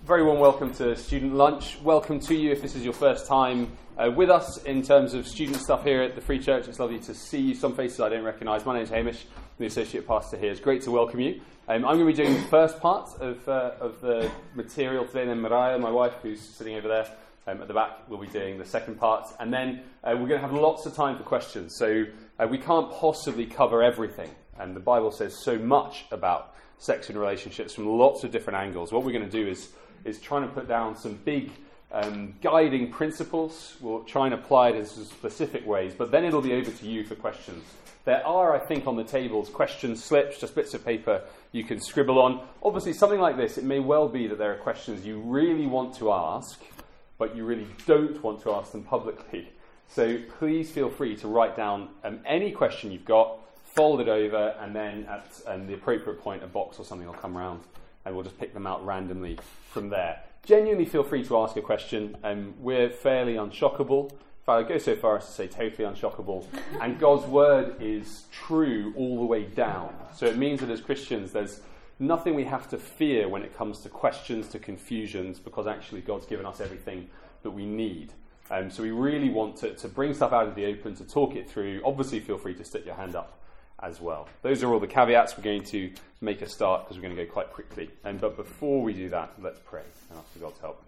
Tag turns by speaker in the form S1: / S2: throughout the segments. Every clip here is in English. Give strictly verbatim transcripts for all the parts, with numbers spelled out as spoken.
S1: Very warm welcome to Student Lunch. Welcome to you if this is your first time uh, with us in terms of student stuff here at the Free Church. It's lovely to see you. Some faces I don't recognise. My name is Hamish. I'm the Associate Pastor here. It's great to welcome you. Um, I'm going to be doing the first part of, uh, of the material today, and then Mariah, my wife, who's sitting over there um, at the back, will be doing the second part. And then uh, we're going to have lots of time for questions. So uh, we can't possibly cover everything. And the Bible says so much about sex and relationships from lots of different angles. What we're going to do is is trying to put down some big um, guiding principles. We'll try and apply it in some specific ways, but then it'll be over to you for questions. There are, I think, on the tables question slips, just bits of paper you can scribble on. Obviously, something like this, it may well be that there are questions you really want to ask, but you really don't want to ask them publicly. So please feel free to write down um, any question you've got, fold it over, and then at um, the appropriate point, a box or something will come around, and we'll just pick them out randomly from there. Genuinely feel free to ask a question. Um, we're fairly unshockable. In fact, I go so far as to say totally unshockable. And God's word is true all the way down. So it means that as Christians, there's nothing we have to fear when it comes to questions, to confusions, because actually God's given us everything that we need. Um, so we really want to, to bring stuff out of the open, to talk it through. Obviously, feel free to stick your hand up as well. Those are all the caveats. We're going to make a start because we're going to go quite quickly. Um, but before we do that, let's pray and ask for God's help.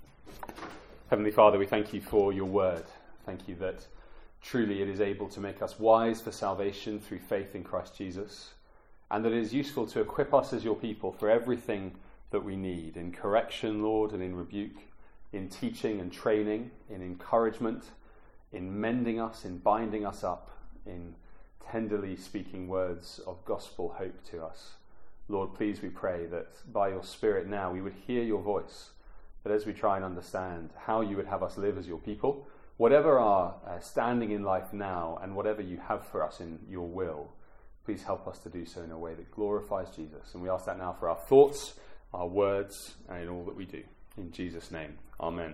S1: Heavenly Father, we thank you for your word. Thank you that truly it is able to make us wise for salvation through faith in Christ Jesus, and that it is useful to equip us as your people for everything that we need, in correction, Lord, and in rebuke, in teaching and training, in encouragement, in mending us, in binding us up, in tenderly speaking words of gospel hope to us. Lord, please we pray that by your Spirit now we would hear your voice, that as we try and understand how you would have us live as your people, whatever our uh, standing in life now and whatever you have for us in your will, please help us to do so in a way that glorifies Jesus. And we ask that now for our thoughts, our words, and in all that we do. In Jesus' name, amen.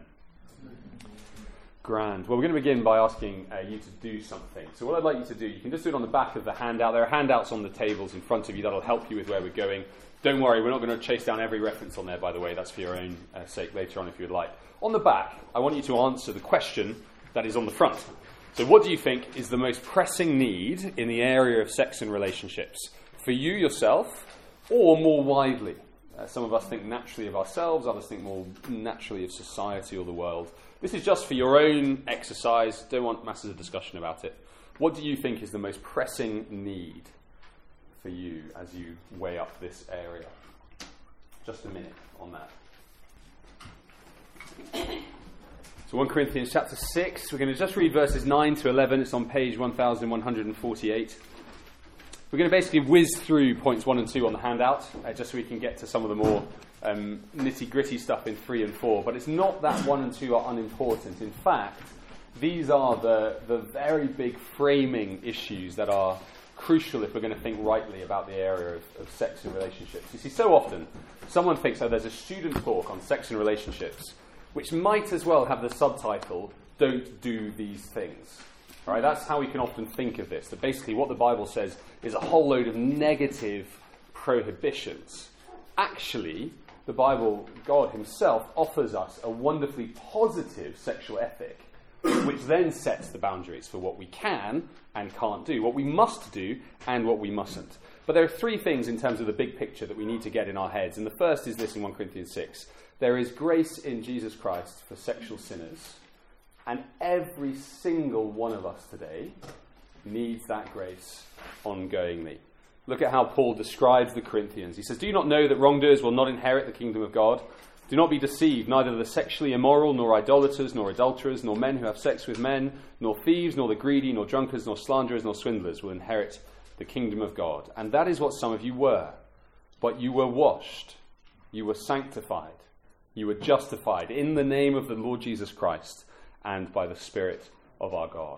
S1: Grand. Well, we're going to begin by asking uh, you to do something. So what I'd like you to do, you can just do it on the back of the handout. There are handouts on the tables in front of you that'll help you with where we're going. Don't worry, we're not going to chase down every reference on there, by the way. That's for your own uh, sake later on if you would like. On the back, I want you to answer the question that is on the front. So what do you think is the most pressing need in the area of sex and relationships? For you yourself, or more widely? Uh, some of us think naturally of ourselves, others think more naturally of society or the world. This is just for your own exercise. Don't want masses of discussion about it. What do you think is the most pressing need for you as you weigh up this area? Just a minute on that. So First Corinthians chapter six, we're going to just read verses nine to eleven. It's on page one thousand one hundred forty-eight. We're going to basically whiz through points one and two on the handout, uh, just so we can get to some of the more um, nitty-gritty stuff in three and four. But it's not that one and two are unimportant. In fact, these are the, the very big framing issues that are crucial if we're going to think rightly about the area of, of sex and relationships. You see, so often, someone thinks, oh, there's a student talk on sex and relationships, which might as well have the subtitle, Don't Do These Things. Right, that's how we can often think of this, that basically what the Bible says is a whole load of negative prohibitions. Actually, the Bible, God himself, offers us a wonderfully positive sexual ethic, which then sets the boundaries for what we can and can't do, what we must do and what we mustn't. But there are three things in terms of the big picture that we need to get in our heads. And the first is this in First Corinthians six. There is grace in Jesus Christ for sexual sinners. And every single one of us today needs that grace ongoingly. Look at how Paul describes the Corinthians. He says, do you not know that wrongdoers will not inherit the kingdom of God? Do not be deceived, neither the sexually immoral, nor idolaters, nor adulterers, nor men who have sex with men, nor thieves, nor the greedy, nor drunkards, nor slanderers, nor swindlers will inherit the kingdom of God. And that is what some of you were. But you were washed, you were sanctified, you were justified in the name of the Lord Jesus Christ, and by the Spirit of our God.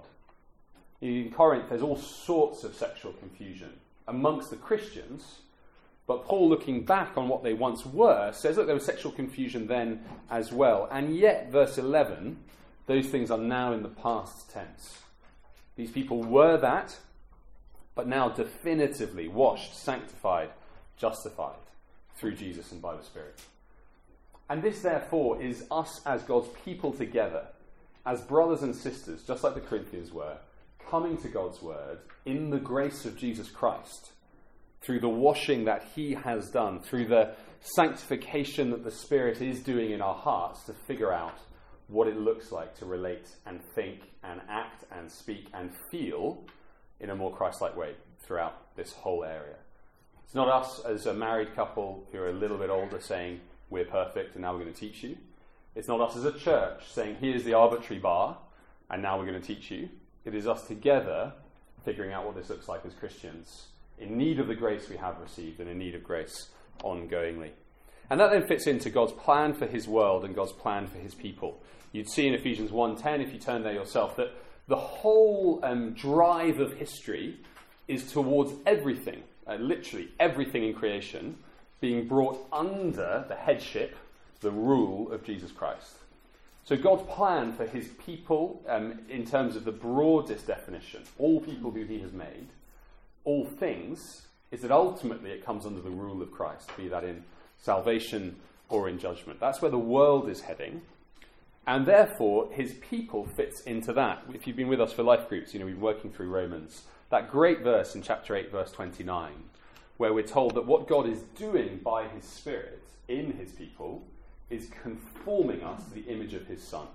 S1: In Corinth, there's all sorts of sexual confusion amongst the Christians, but Paul, looking back on what they once were, says, look, there was sexual confusion then as well. And yet, verse eleven, those things are now in the past tense. These people were that, but now definitively washed, sanctified, justified through Jesus and by the Spirit. And this, therefore, is us as God's people together, as brothers and sisters, just like the Corinthians were, coming to God's word in the grace of Jesus Christ, through the washing that he has done, through the sanctification that the Spirit is doing in our hearts to figure out what it looks like to relate and think and act and speak and feel in a more Christ-like way throughout this whole area. It's not us as a married couple who are a little bit older saying, we're perfect and now we're going to teach you. It's not us as a church saying, here's the arbitrary bar and now we're going to teach you. It is us together figuring out what this looks like as Christians, in need of the grace we have received and in need of grace ongoingly. And that then fits into God's plan for his world and God's plan for his people. You'd see in Ephesians one ten, if you turn there yourself, that the whole um, drive of history is towards everything, uh, literally everything in creation, being brought under the headship, the rule of Jesus Christ. So God's plan for his people, um, in terms of the broadest definition, all people who he has made, all things, is that ultimately it comes under the rule of Christ, be that in salvation or in judgment. That's where the world is heading. And therefore, his people fits into that. If you've been with us for life groups, you know, we've been working through Romans. That great verse in chapter eight, verse twenty-nine, where we're told that what God is doing by his Spirit in his people is conforming us to the image of his Son.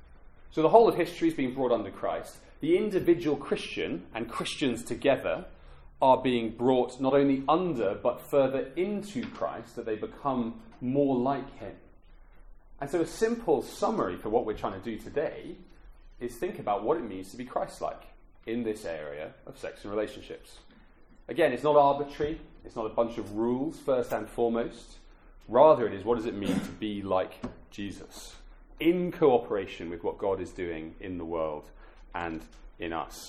S1: So the whole of history is being brought under Christ. The individual Christian and Christians together are being brought not only under, but further into Christ, that they become more like him. And so a simple summary for what we're trying to do today is think about what it means to be Christ-like in this area of sex and relationships. Again, it's not arbitrary. It's not a bunch of rules, first and foremost. Rather, it is, what does it mean to be like Jesus, in cooperation with what God is doing in the world and in us.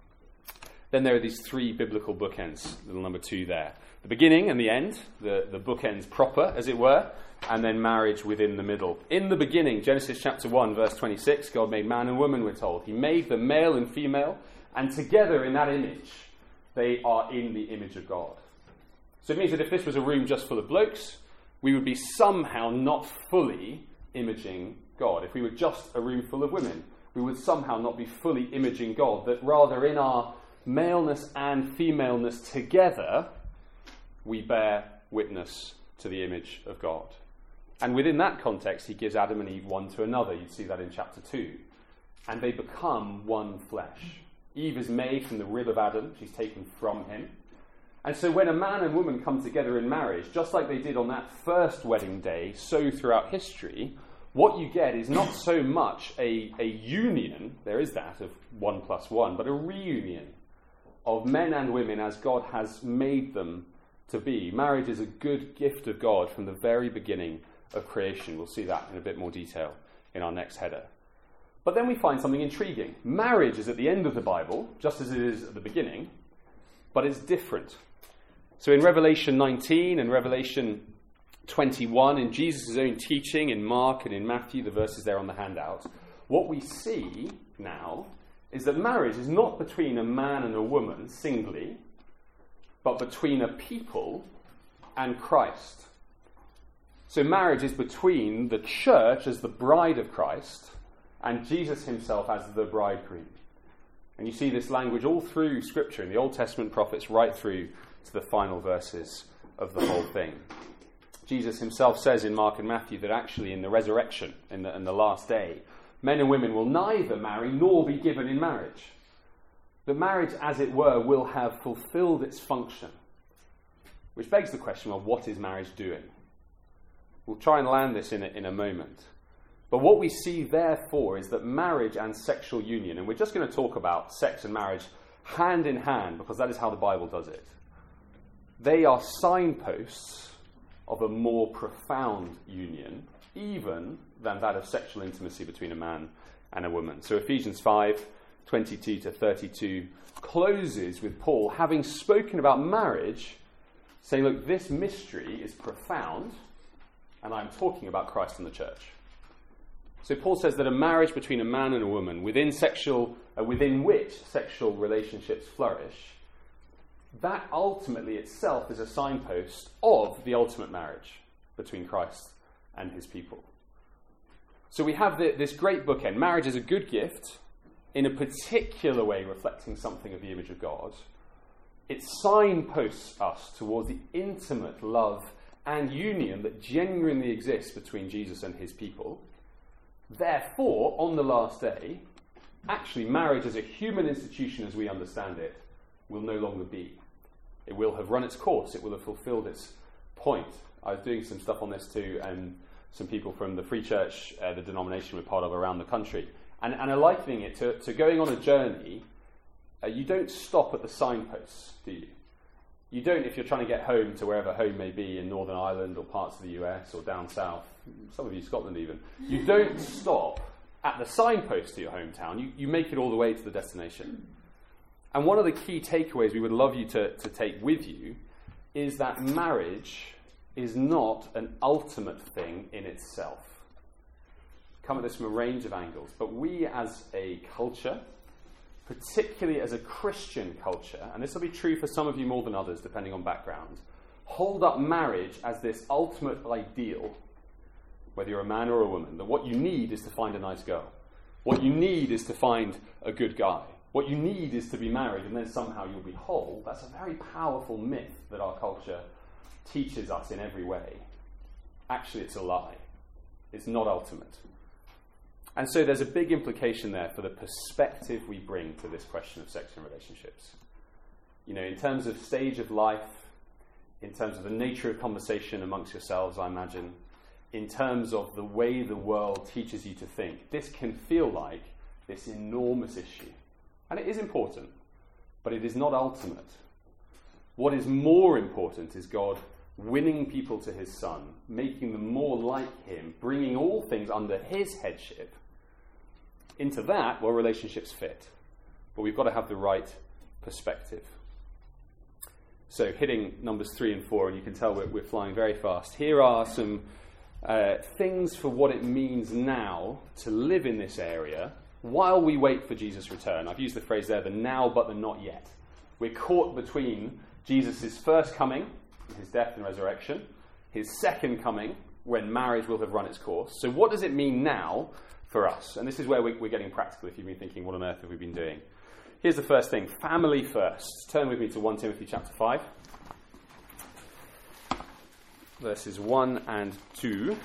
S1: Then there are these three biblical bookends, little number two there. The beginning and the end, the, the bookends proper, as it were, and then marriage within the middle. In the beginning, Genesis chapter one, verse twenty-six, God made man and woman, we're told. He made them male and female, and together in that image, they are in the image of God. So it means that if this was a room just full of blokes, we would be somehow not fully imaging God. If we were just a room full of women, we would somehow not be fully imaging God, that rather in our maleness and femaleness together, we bear witness to the image of God. And within that context, he gives Adam and Eve one to another. You see that in chapter two. And they become one flesh. Eve is made from the rib of Adam. She's taken from him. And so when a man and woman come together in marriage, just like they did on that first wedding day, so throughout history, what you get is not so much a, a union, there is that of one plus one, but a reunion of men and women as God has made them to be. Marriage is a good gift of God from the very beginning of creation. We'll see that in a bit more detail in our next header. But then we find something intriguing. Marriage is at the end of the Bible, just as it is at the beginning, but it's different. So in Revelation nineteen and Revelation twenty-one, in Jesus' own teaching, in Mark and in Matthew, the verses there on the handout, what we see now is that marriage is not between a man and a woman singly, but between a people and Christ. So marriage is between the church as the bride of Christ and Jesus himself as the bridegroom. And you see this language all through Scripture, in the Old Testament prophets, right through to the final verses of the whole thing. Jesus himself says in Mark and Matthew that actually in the resurrection, in the, in the last day, men and women will neither marry nor be given in marriage. The marriage, as it were, will have fulfilled its function. Which begs the question of what is marriage doing? We'll try and land this in a, in a moment. But what we see, therefore, is that marriage and sexual union, and we're just going to talk about sex and marriage hand in hand, because that is how the Bible does it. They are signposts of a more profound union, even than that of sexual intimacy between a man and a woman. So Ephesians five, twenty-two to thirty-two closes with Paul having spoken about marriage, saying, look, this mystery is profound, and I'm talking about Christ and the church. So Paul says that a marriage between a man and a woman, within sexual, uh, within which sexual relationships flourish, that ultimately itself is a signpost of the ultimate marriage between Christ and his people. So we have the, this great bookend. Marriage is a good gift, in a particular way reflecting something of the image of God. It signposts us towards the intimate love and union that genuinely exists between Jesus and his people. Therefore, on the last day, actually marriage as a human institution as we understand it will no longer be. It will have run its course. It will have fulfilled its point. I was doing some stuff on this too, and some people from the Free Church, uh, the denomination we're part of around the country, and, and are likening it to, to going on a journey. Uh, you don't stop at the signposts, do you? You don't, if you're trying to get home to wherever home may be in Northern Ireland or parts of the U S or down south, some of you Scotland even, you don't stop at the signpost to your hometown. You, you make it all the way to the destination. And one of the key takeaways we would love you to, to take with you is that marriage is not an ultimate thing in itself. Come at this from a range of angles, but we as a culture, particularly as a Christian culture, and this will be true for some of you more than others depending on background, hold up marriage as this ultimate ideal, whether you're a man or a woman, that what you need is to find a nice girl. What you need is to find a good guy. What you need is to be married and then somehow you'll be whole. That's a very powerful myth that our culture teaches us in every way. Actually, it's a lie. It's not ultimate. And so there's a big implication there for the perspective we bring to this question of sex and relationships. You know, in terms of stage of life, in terms of the nature of conversation amongst yourselves, I imagine, in terms of the way the world teaches you to think, this can feel like this enormous issue. And it is important, but it is not ultimate. What is more important is God winning people to his Son, making them more like him, bringing all things under his headship. Into that, well, relationships fit. But we've got to have the right perspective. So hitting numbers three and four, and you can tell we're, we're flying very fast. Here are some uh, things for what it means now to live in this area while we wait for Jesus' return. I've used the phrase there, the now but the not yet. We're caught between Jesus' first coming, his death and resurrection, his second coming, when marriage will have run its course. So what does it mean now for us? And this is where we, we're getting practical if you've been thinking, what on earth have we been doing? Here's the first thing, family first. Turn with me to First Timothy chapter five. Verses one and two.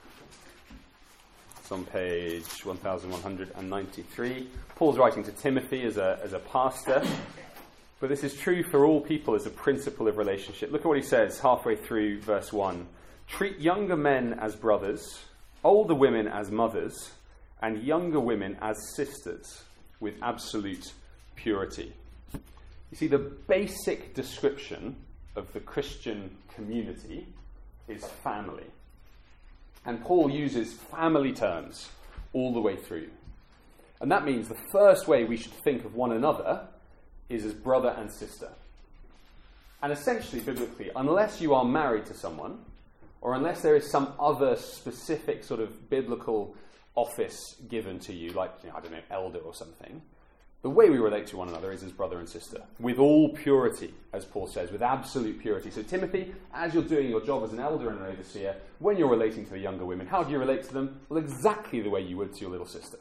S1: It's on page one thousand one hundred ninety-three. Paul's writing to Timothy as a, as a pastor. But this is true for all people as a principle of relationship. Look at what he says halfway through verse one. Treat younger men as brothers, older women as mothers, and younger women as sisters with absolute purity. You see, the basic description of the Christian community is family. And Paul uses family terms all the way through. And that means the first way we should think of one another is as brother and sister. And essentially, biblically, unless you are married to someone, or unless there is some other specific sort of biblical office given to you, like, you know, I don't know, elder or something, the way we relate to one another is as brother and sister, with all purity, as Paul says, with absolute purity. So Timothy, as you're doing your job as an elder and an overseer, when you're relating to the younger women, how do you relate to them? Well, exactly the way you would to your little sister.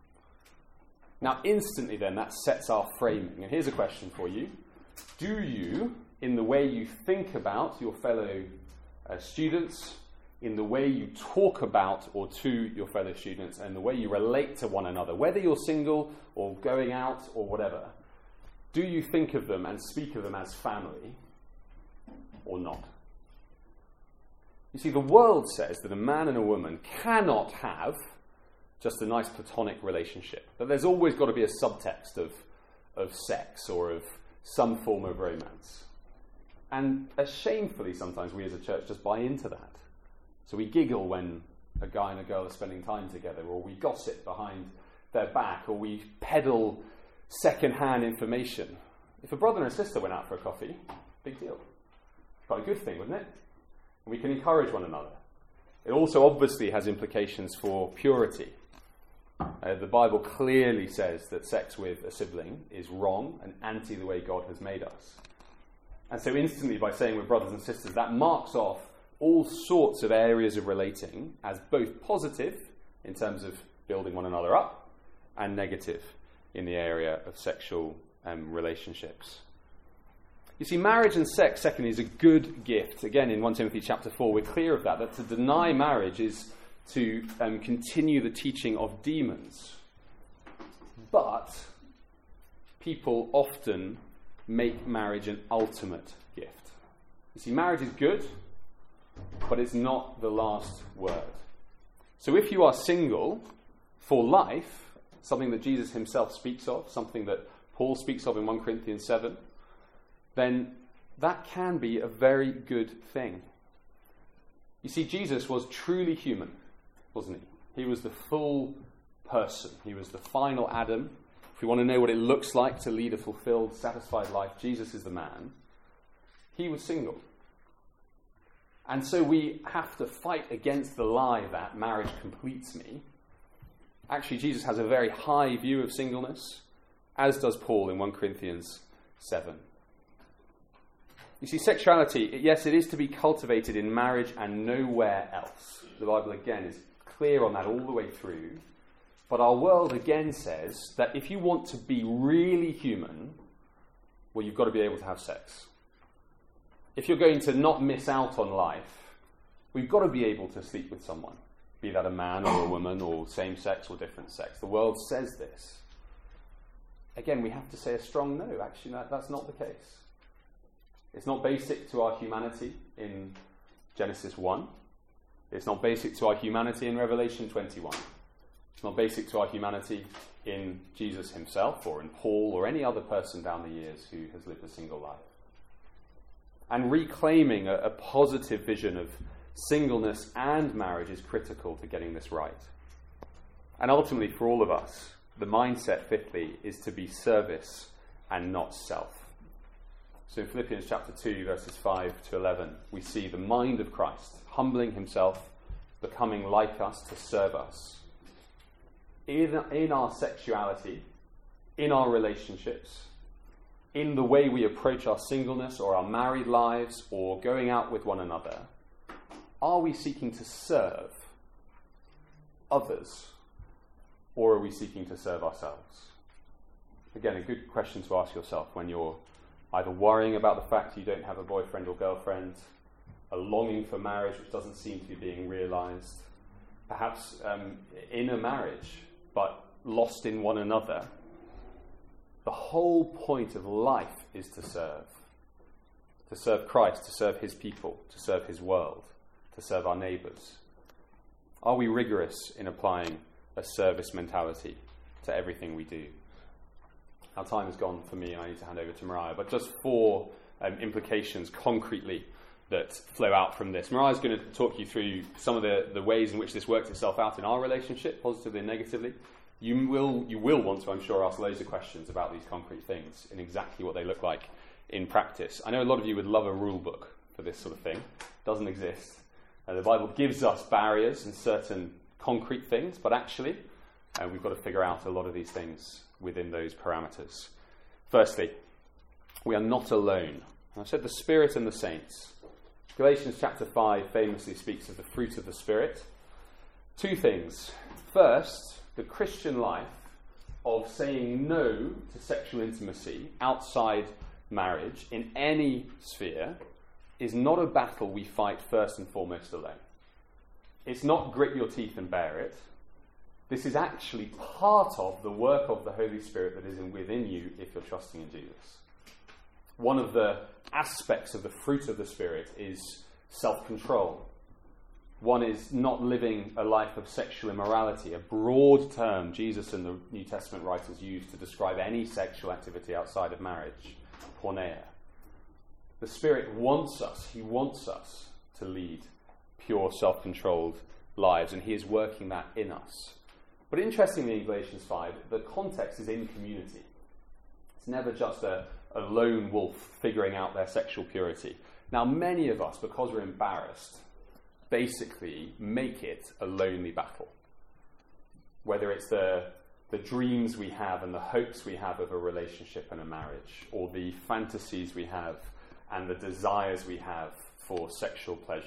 S1: Now, instantly then, that sets our framing. And here's a question for you. Do you, in the way you think about your fellow uh, students, in the way you talk about or to your fellow students, and the way you relate to one another, whether you're single or going out or whatever, do you think of them and speak of them as family or not? You see, the world says that a man and a woman cannot have just a nice platonic relationship, that there's always got to be a subtext of, of sex or of some form of romance. And uh, shamefully, sometimes we as a church just buy into that. So we giggle when a guy and a girl are spending time together, or we gossip behind their back, or we peddle second-hand information. If a brother and a sister went out for a coffee, big deal. Quite a good thing, wouldn't it? And we can encourage one another. It also obviously has implications for purity. Uh, the Bible clearly says that sex with a sibling is wrong and anti the way God has made us. And so instantly, by saying we're brothers and sisters, that marks off all sorts of areas of relating as both positive in terms of building one another up and negative in the area of sexual um, relationships. You see, marriage and sex, secondly, is a good gift. Again, in First Timothy chapter four, we're clear of that, that to deny marriage is to um, continue the teaching of demons. But people often make marriage an ultimate gift. You see, marriage is good, but it's not the last word. So if you are single for life, something that Jesus himself speaks of, something that Paul speaks of in First Corinthians seven, then that can be a very good thing. You see, Jesus was truly human, wasn't he? He was the full person. He was the final Adam. If we want to know what it looks like to lead a fulfilled, satisfied life, Jesus is the man. He was single. And so we have to fight against the lie that marriage completes me. Actually, Jesus has a very high view of singleness, as does Paul in First Corinthians seven. You see, sexuality, yes, it is to be cultivated in marriage and nowhere else. The Bible, again, is clear on that all the way through. But our world, again, says that if you want to be really human, well, you've got to be able to have sex. If you're going to not miss out on life, we've got to be able to sleep with someone, be that a man or a woman or same sex or different sex. The world says this. Again, we have to say a strong no. Actually, that, that's not the case. It's not basic to our humanity in Genesis one. It's not basic to our humanity in Revelation twenty-one. It's not basic to our humanity in Jesus himself or in Paul or any other person down the years who has lived a single life. And reclaiming a, a positive vision of singleness and marriage is critical to getting this right. And ultimately, for all of us, the mindset, fifthly, is to be service and not self. So in Philippians chapter two, verses five to eleven, we see the mind of Christ, humbling himself, becoming like us to serve us. In, in our sexuality, in our relationships, in the way we approach our singleness or our married lives or going out with one another, are we seeking to serve others or are we seeking to serve ourselves? Again, a good question to ask yourself when you're either worrying about the fact you don't have a boyfriend or girlfriend, a longing for marriage which doesn't seem to be being realised, perhaps um, in a marriage but lost in one another. The whole point of life is to serve. To serve Christ, to serve his people, to serve his world, to serve our neighbours. Are we rigorous in applying a service mentality to everything we do? Our time has gone for me and I need to hand over to Mariah, but just four um, implications concretely that flow out from this. Mariah's going to talk you through some of the, the ways in which this works itself out in our relationship, positively and negatively. You will, you will want to, I'm sure, ask loads of questions about these concrete things and exactly what they look like in practice. I know a lot of you would love a rule book for this sort of thing. It doesn't exist. Uh, the Bible gives us barriers and certain concrete things, but actually uh, we've got to figure out a lot of these things within those parameters. Firstly, we are not alone. I've said the Spirit and the saints. Galatians chapter five famously speaks of the fruit of the Spirit. Two things. First, the Christian life of saying no to sexual intimacy outside marriage in any sphere is not a battle we fight first and foremost alone. It's not grit your teeth and bear it. This is actually part of the work of the Holy Spirit that is in within you if you're trusting in Jesus. One of the aspects of the fruit of the Spirit is self-control. One is not living a life of sexual immorality, a broad term Jesus and the New Testament writers use to describe any sexual activity outside of marriage, porneia. The Spirit wants us, he wants us to lead pure, self-controlled lives, and he is working that in us. But interestingly, in Galatians five, the context is in community. It's never just a, a lone wolf figuring out their sexual purity. Now, many of us, because we're embarrassed, basically make it a lonely battle. Whether it's the, the dreams we have and the hopes we have of a relationship and a marriage, or the fantasies we have and the desires we have for sexual pleasure,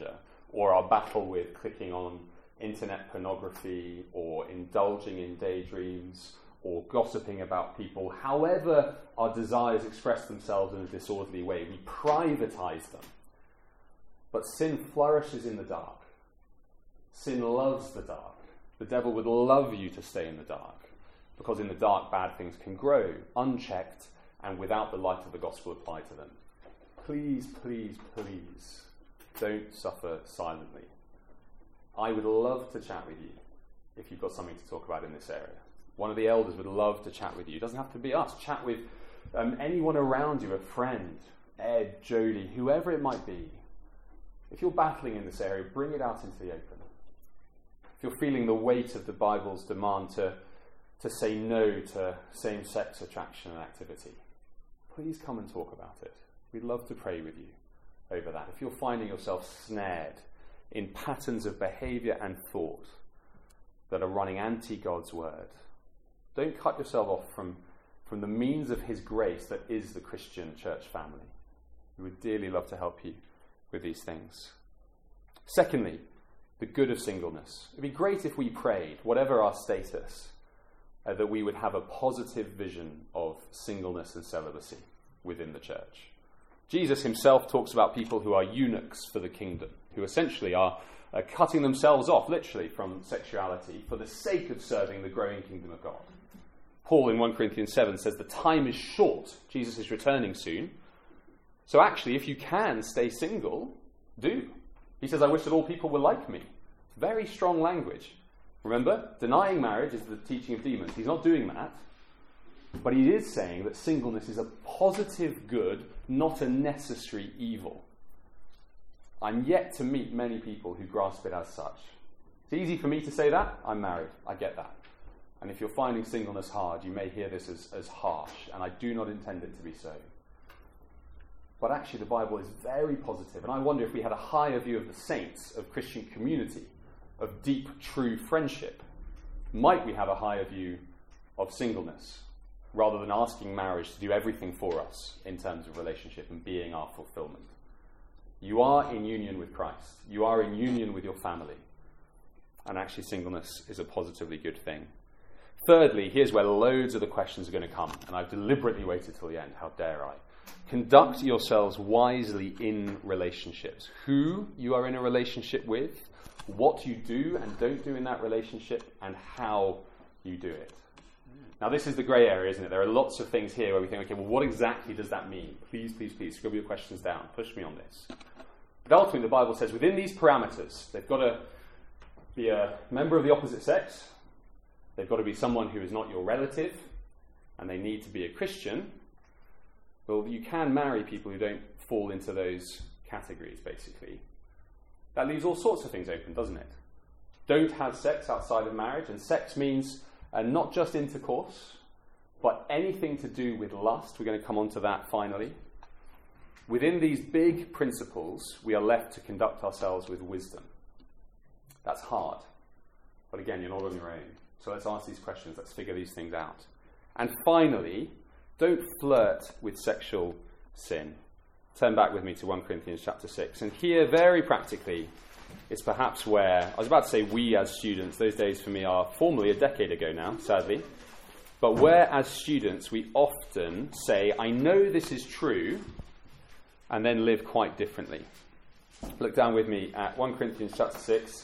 S1: or our battle with clicking on internet pornography, or indulging in daydreams, or gossiping about people, however our desires express themselves in a disorderly way, we privatize them. But sin flourishes in the dark. Sin loves the dark. The devil would love you to stay in the dark, because in the dark bad things can grow, unchecked, and without the light of the gospel applied to them. Please, please, please, don't suffer silently. I would love to chat with you if you've got something to talk about in this area. One of the elders would love to chat with you. It doesn't have to be us. Chat with um, anyone around you, a friend, Ed, Jody, whoever it might be. If you're battling in this area, bring it out into the open. If you're feeling the weight of the Bible's demand to, to say no to same-sex attraction and activity, please come and talk about it. We'd love to pray with you over that. If you're finding yourself snared in patterns of behaviour and thought that are running anti-God's word, don't cut yourself off from, from the means of his grace that is the Christian church family. We would dearly love to help you with these things. Secondly, the good of singleness. It'd be great if we prayed, whatever our status, uh, that we would have a positive vision of singleness and celibacy within the church. Jesus himself talks about people who are eunuchs for the kingdom, who essentially are uh, cutting themselves off, literally, from sexuality for the sake of serving the growing kingdom of God. Paul in First Corinthians seven says the time is short. Jesus is returning soon. So actually, if you can stay single, do. He says, I wish that all people were like me. Very strong language. Remember, denying marriage is the teaching of demons. He's not doing that. But he is saying that singleness is a positive good, not a necessary evil. I'm yet to meet many people who grasp it as such. It's easy for me to say that. I'm married. I get that. And if you're finding singleness hard, you may hear this as, as harsh, and I do not intend it to be so. But actually the Bible is very positive, and I wonder if we had a higher view of the saints, of Christian community, of deep, true friendship, might we have a higher view of singleness, rather than asking marriage to do everything for us in terms of relationship and being our fulfillment. You are in union with Christ. You are in union with your family. And actually singleness is a positively good thing. Thirdly, here's where loads of the questions are going to come, and I've deliberately waited till the end. How dare I? Conduct yourselves wisely in relationships. Who you are in a relationship with, what you do and don't do in that relationship, and how you do it. Now, this is the grey area, isn't it? There are lots of things here where we think, okay, well, what exactly does that mean? Please, please, please, scribble your questions down. Push me on this. But ultimately, the Bible says within these parameters, they've got to be a member of the opposite sex, they've got to be someone who is not your relative, and they need to be a Christian. Well, you can marry people who don't fall into those categories, basically. That leaves all sorts of things open, doesn't it? Don't have sex outside of marriage, and sex means uh, not just intercourse, but anything to do with lust. We're going to come on to that finally. Within these big principles, we are left to conduct ourselves with wisdom. That's hard. But again, you're not on your own. So let's ask these questions. Let's figure these things out. And finally, don't flirt with sexual sin. Turn back with me to First Corinthians chapter six. And here, very practically, is perhaps where, I was about to say we as students, those days for me are formally a decade ago now, sadly. But where as students we often say, I know this is true, and then live quite differently. Look down with me at First Corinthians chapter six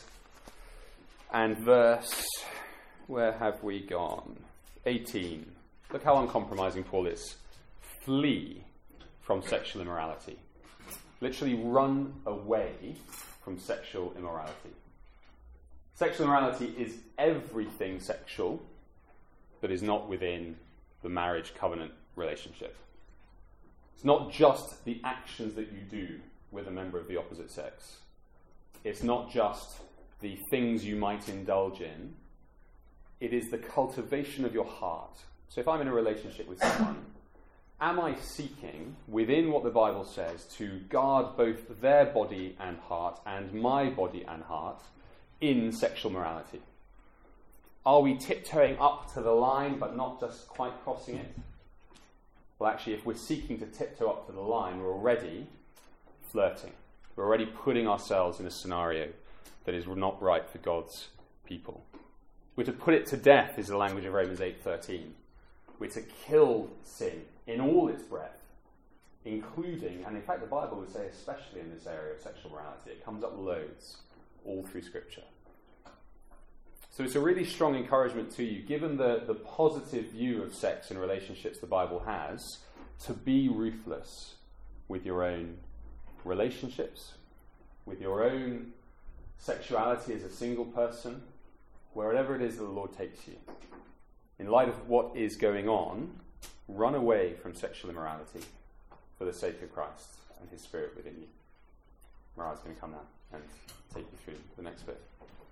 S1: and verse, where have we gone? eighteen. Look how uncompromising Paul is. Flee from sexual immorality. Literally run away from sexual immorality. Sexual immorality is everything sexual that is not within the marriage covenant relationship. It's not just the actions that you do with a member of the opposite sex. It's not just the things you might indulge in. It is the cultivation of your heart. So if I'm in a relationship with someone, am I seeking, within what the Bible says, to guard both their body and heart and my body and heart in sexual morality? Are we tiptoeing up to the line but not just quite crossing it? Well, actually, if we're seeking to tiptoe up to the line, we're already flirting. We're already putting ourselves in a scenario that is not right for God's people. We're to put it to death, is the language of Romans eight thirteen. We're to kill sin in all its breadth, including, and in fact the Bible would say especially in this area of sexual morality, it comes up loads all through Scripture. So it's a really strong encouragement to you, given the, the positive view of sex and relationships the Bible has, to be ruthless with your own relationships, with your own sexuality as a single person, wherever it is that the Lord takes you. In light of what is going on, run away from sexual immorality for the sake of Christ and his Spirit within you. Mariah's going to come now and take you through the next bit.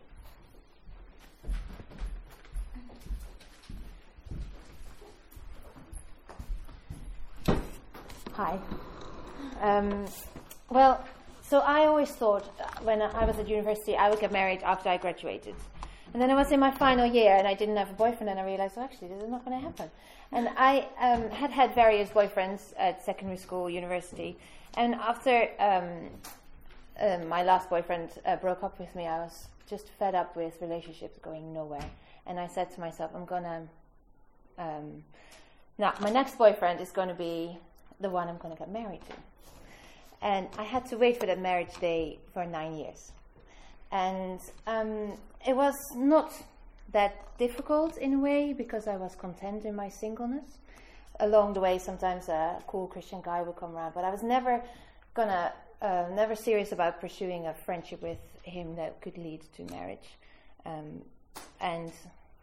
S2: Hi. Um, well, so I always thought uh, when I was at university I would get married after I graduated. And then I was in my final year and I didn't have a boyfriend, and I realized, well, actually, this is not going to happen. And I um, had had various boyfriends at secondary school, university. And after um, uh, my last boyfriend uh, broke up with me, I was just fed up with relationships going nowhere. And I said to myself, I'm going to... Um, now, my next boyfriend is going to be the one I'm going to get married to. And I had to wait for that marriage day for nine years. And um, it was not that difficult in a way, because I was content in my singleness. Along the way, sometimes a cool Christian guy would come around, but I was never gonna, uh, never serious about pursuing a friendship with him that could lead to marriage. Um, and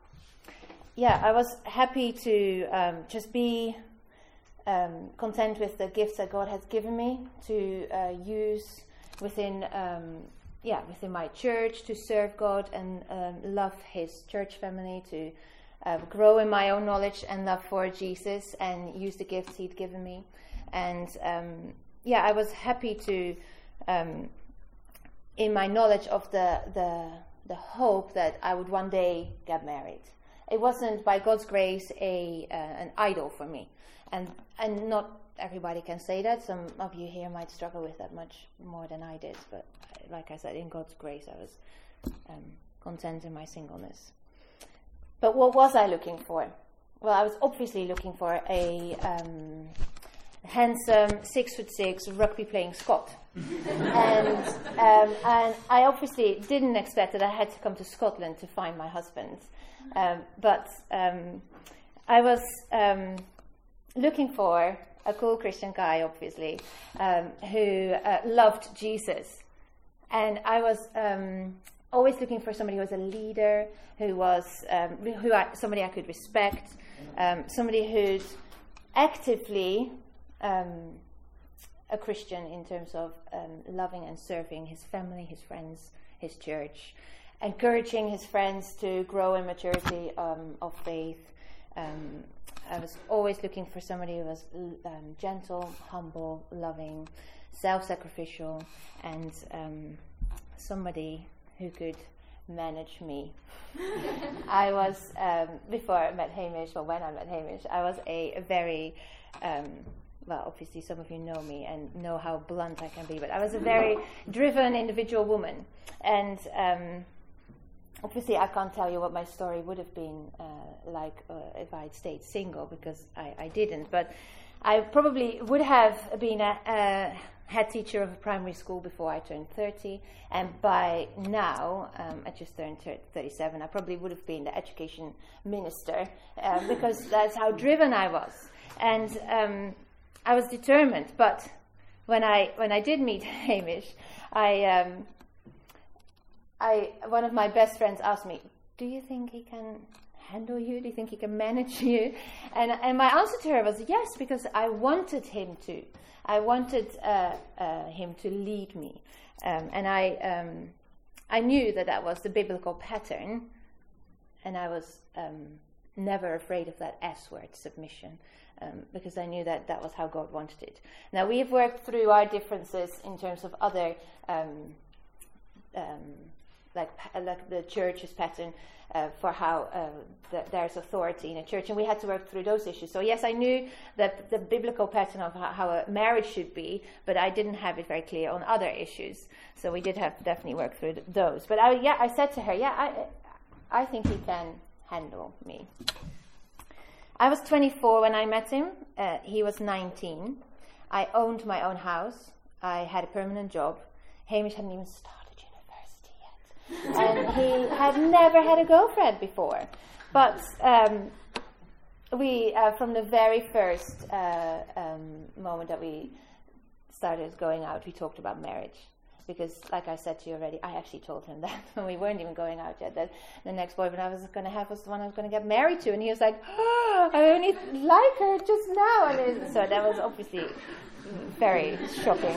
S2: yeah, I was happy to um, just be um, content with the gifts that God has given me to uh, use within. Um, Yeah, within my church, to serve God and um, love his church family, to uh, grow in my own knowledge and love for Jesus and use the gifts he'd given me. And um, yeah, I was happy to, um, in my knowledge of the, the the hope that I would one day get married. It wasn't, by God's grace, a uh, an idol for me. And and not everybody can say that. Some of you here might struggle with that much more than I did, but like I said, in God's grace, I was um, content in my singleness. But what was I looking for? Well, I was obviously looking for a um, handsome, six foot six, rugby playing Scot, and um, and I obviously didn't expect that I had to come to Scotland to find my husband. Um, but um, I was um, looking for a cool Christian guy, obviously, um, who uh, loved Jesus. And I was um, always looking for somebody who was a leader, who was um, who I, somebody I could respect, um, somebody who's actively um, a Christian in terms of um, loving and serving his family, his friends, his church, encouraging his friends to grow in maturity um, of faith. Um, I was always looking for somebody who was um, gentle, humble, loving, self-sacrificial, and um, somebody who could manage me. I was, um, before I met Hamish, or when I met Hamish, I was a, a very, um, well, obviously some of you know me and know how blunt I can be, but I was a very driven individual woman. And um, obviously I can't tell you what my story would have been uh, like uh, if I'd stayed single, because I, I didn't. But I probably would have been a, a head teacher of a primary school before I turned thirty, and by now, um, I just turned thirty-seven, I probably would have been the education minister, uh, because that's how driven I was. And um, I was determined, but when I when I did meet Hamish, I, um, I one of my best friends asked me, do you think he can handle you? Do you think he can manage you? And and my answer to her was yes, because I wanted him to. I wanted uh, uh, him to lead me, um, and I um, I knew that that was the biblical pattern, and I was um, never afraid of that S word, submission, um, because I knew that that was how God wanted it. Now, we have worked through our differences in terms of other um, um, like like the church's pattern uh, for how uh, the, there's authority in a church, and we had to work through those issues. So yes, I knew that the biblical pattern of how, how a marriage should be, but I didn't have it very clear on other issues. So we did have to definitely work through th- those. But I, yeah, I said to her, yeah, I, I think he can handle me. I was twenty-four when I met him. Uh, he was nineteen. I owned my own house. I had a permanent job. Hamish hadn't even started university yet. And he had never had a girlfriend before. But um, we, uh, from the very first uh, um, moment that we started going out, we talked about marriage. Because, like I said to you already, I actually told him that when we weren't even going out yet, that the next boyfriend I was going to have was the one I was going to get married to. And he was like, oh, I only like her just now. I mean, so that was obviously very shocking.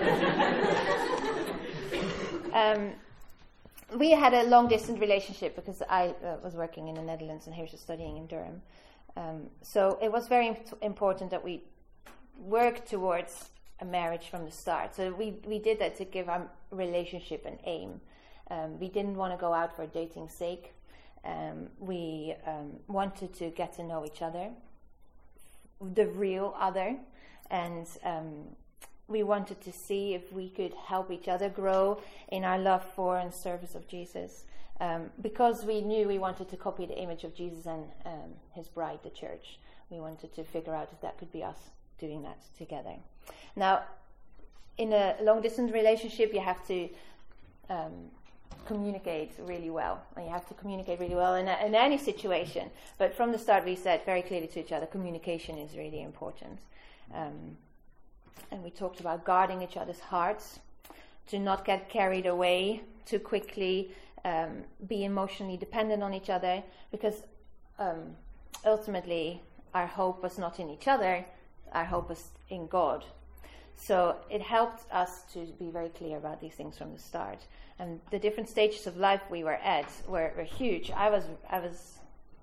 S2: um, we had a long-distance relationship because I uh, was working in the Netherlands and he was studying in Durham. Um, so it was very imp- important that we worked towards a marriage from the start. So we, we did that to give our relationship an aim. Um, we didn't want to go out for dating's sake. Um, we um, wanted to get to know each other, the real other, and um, we wanted to see if we could help each other grow in our love for and service of Jesus. Um, because we knew we wanted to copy the image of Jesus and um, his bride, the church. We wanted to figure out if that could be us doing that together. Now, in a long-distance relationship, you have to um, communicate really well. And you have to communicate really well in, a, in any situation. But from the start, we said very clearly to each other, communication is really important. Um, and we talked about guarding each other's hearts, to not get carried away too quickly, um, be emotionally dependent on each other, because um, ultimately our hope was not in each other, our hope was in God. So it helped us to be very clear about these things from the start. And the different stages of life we were at were, were huge. I was, I was,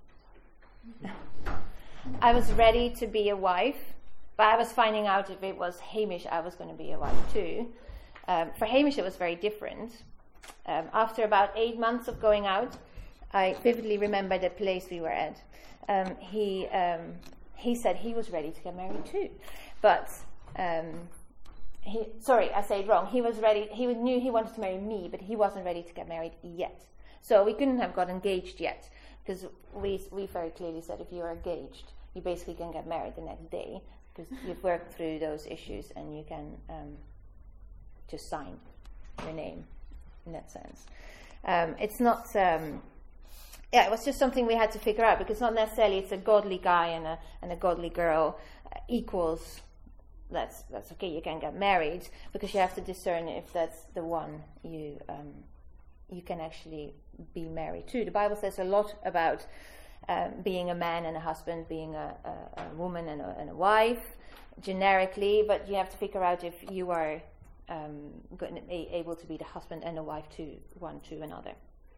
S2: I was ready to be a wife, but I was finding out if it was Hamish, I was going to be a wife too. Um, for Hamish, it was very different. Um, after about eight months of going out, I vividly remember the place we were at. Um, he um, he said he was ready to get married too, but um, he sorry, I say it wrong. He was ready. He knew he wanted to marry me, but he wasn't ready to get married yet. So we couldn't have got engaged yet, because we we very clearly said if you are engaged, you basically can get married the next day, because you've worked through those issues and you can um, just sign your name in that sense. Um, it's not. Um, Yeah, it was just something we had to figure out, because not necessarily it's a godly guy and a and a godly girl uh, equals. That's that's okay. You can get married, because you have to discern if that's the one you um, you can actually be married to. The Bible says a lot about um, being a man and a husband, being a, a, a woman and a, and a wife, generically. But you have to figure out if you are um, going to be able to be the husband and a wife to one to another.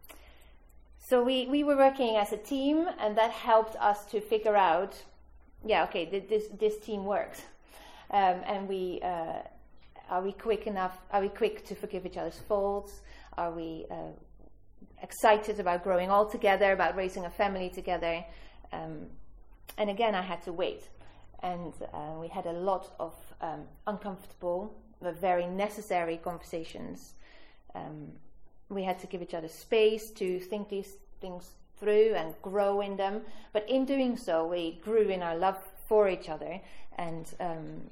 S2: So we, we were working as a team, and that helped us to figure out, yeah, okay, th- this this team works, um, and we uh, are we quick enough? Are we quick to forgive each other's faults? Are we uh, excited about growing all together, about raising a family together? Um, and again, I had to wait, and uh, we had a lot of um, uncomfortable but very necessary conversations. Um, We had to give each other space to think these things through and grow in them. But in doing so, we grew in our love for each other, and um,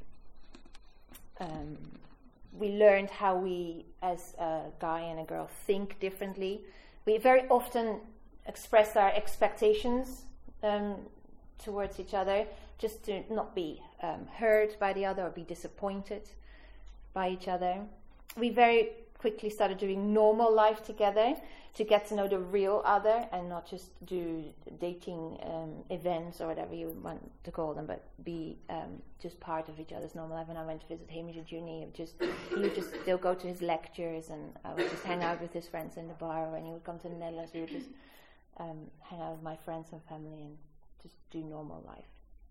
S2: um, we learned how we, as a guy and a girl, think differently. We very often express our expectations um, towards each other, just to not be um, hurt by the other or be disappointed by each other. We very quickly started doing normal life together to get to know the real other, and not just do dating um, events or whatever you want to call them, but be um, just part of each other's normal life. When I went to visit Hamish at uni, just he would just still go to his lectures, and I would just hang out with his friends in the bar. When he would come to the Netherlands, we would just um, hang out with my friends and family and just do normal life.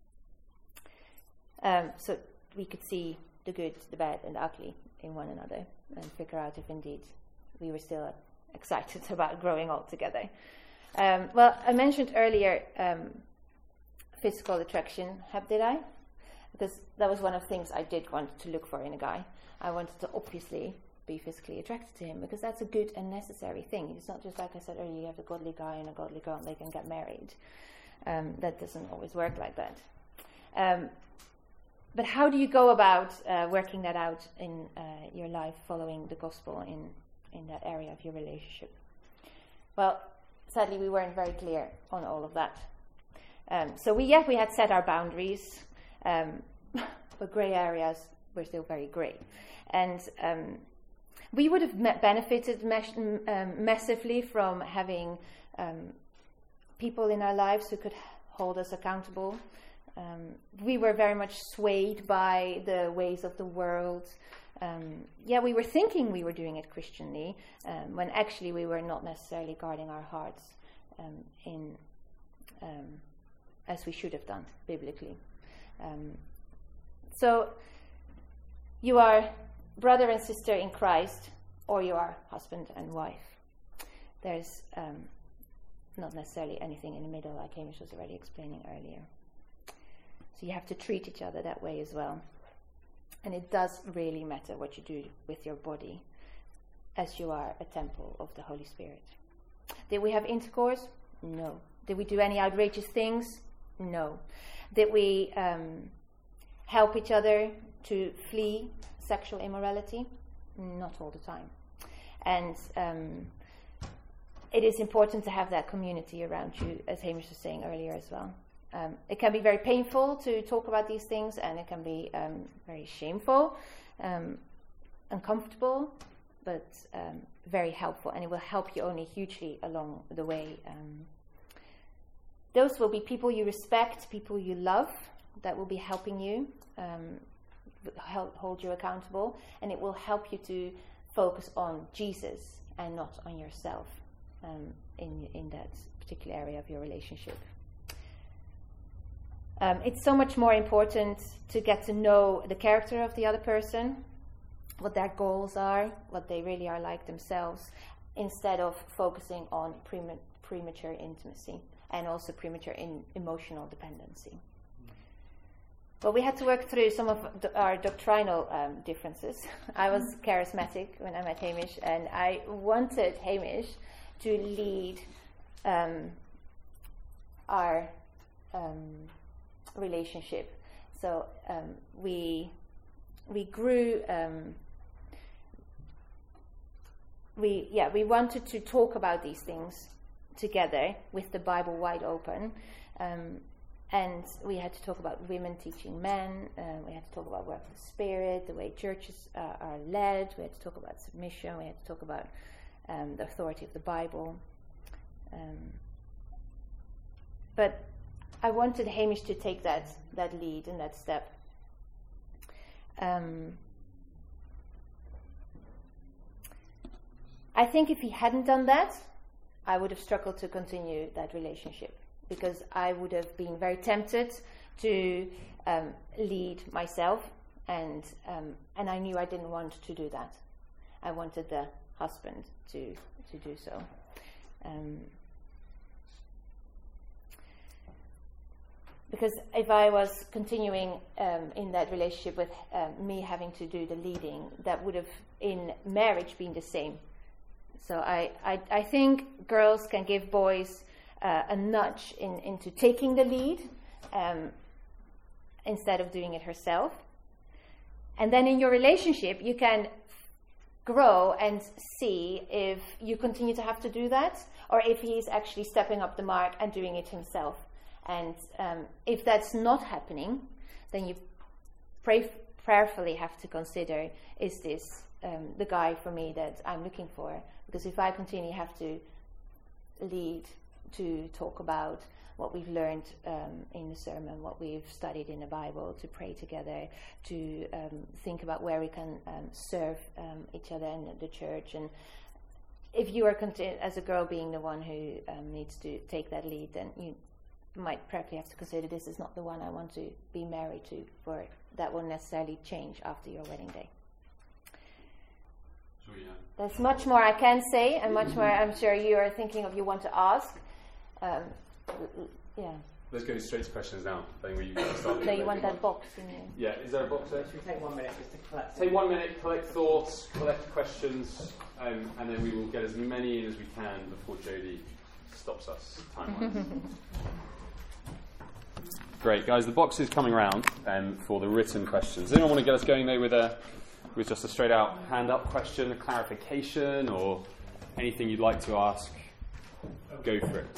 S2: Um, so we could see the good, the bad, and the ugly in one another, and figure out if indeed we were still excited about growing old together. Um, well, I mentioned earlier um, physical attraction, have, did I? Because that was one of the things I did want to look for in a guy. I wanted to obviously be physically attracted to him, because that's a good and necessary thing. It's not just like I said earlier, you have a godly guy and a godly girl and they can get married. Um, that doesn't always work like that. Um, but how do you go about uh, working that out in uh, your life, following the gospel in, in that area of your relationship? Well, sadly, we weren't very clear on all of that. Um, so we, yeah, we had set our boundaries, um, but grey areas were still very grey. And um, we would have me- benefited mes- um, massively from having um, people in our lives who could hold us accountable. Um, we were very much swayed by the ways of the world. Um, yeah, we were thinking we were doing it Christianly, um, when actually we were not necessarily guarding our hearts um, in um, as we should have done biblically. Um, so you are brother and sister in Christ, or you are husband and wife. There's um, not necessarily anything in the middle, like Hamish was already explaining earlier. So you have to treat each other that way as well. And it does really matter what you do with your body, as you are a temple of the Holy Spirit. Did we have intercourse? No. Did we do any outrageous things? No. Did we um, help each other to flee sexual immorality? Not all the time. And um, it is important to have that community around you, as Hamish was saying earlier as well. Um, it can be very painful to talk about these things, and it can be um, very shameful, um, uncomfortable, but um, very helpful, and it will help you only hugely along the way. Um, those will be people you respect, people you love, that will be helping you, um, help hold you accountable, and it will help you to focus on Jesus and not on yourself um, in in that particular area of your relationship. Um, it's so much more important to get to know the character of the other person, what their goals are, what they really are like themselves, instead of focusing on prema- premature intimacy and also premature in emotional dependency. But we had to work through some of the, our doctrinal um, differences. I was charismatic when I met Hamish, and I wanted Hamish to lead um, our um, relationship. So um, we we grew. Um, we yeah we wanted to talk about these things together with the Bible wide open, um, and we had to talk about women teaching men. Uh, we had to talk about work of the Spirit, the way churches uh, are led. We had to talk about submission. We had to talk about um, the authority of the Bible. Um, but I wanted Hamish to take that that lead and that step. Um, I think if he hadn't done that, I would have struggled to continue that relationship, because I would have been very tempted to um, lead myself, and um, and I knew I didn't want to do that. I wanted the husband to to do so. Um, Because if I was continuing um, in that relationship with um, me having to do the leading, that would have, in marriage, been the same. So I, I, I think girls can give boys uh, a nudge in, into taking the lead um, instead of doing it herself. And then in your relationship, you can grow and see if you continue to have to do that, or if he's actually stepping up the mark and doing it himself. And um, if that's not happening, then you pray, prayerfully have to consider, is this um, the guy for me that I'm looking for? Because if I continue have to lead, to talk about what we've learned um, in the sermon, what we've studied in the Bible, to pray together, to um, think about where we can um, serve um, each other in the church. And if you are, conti- as a girl, being the one who um, needs to take that lead, then you might probably have to consider, this is not the one I want to be married to, for that will necessarily change after your wedding day.
S3: So
S1: Oh, yeah.
S2: There's much more I can say, and much more I'm sure you are thinking of, you want to ask. Um, yeah.
S1: Let's go straight to questions now. Then we start.
S2: So you want that box in you?
S1: Yeah. Is there a box there?
S3: Should we take one minute just to collect?
S1: Take one minute, collect thoughts, collect questions, um, and then we will get as many in as we can before Jodie stops us time-wise. Great, guys. The box is coming around um, for the written questions. Does anyone want to get us going though with a with just a straight-out hand-up question, a clarification, or anything you'd like to ask? Go for it.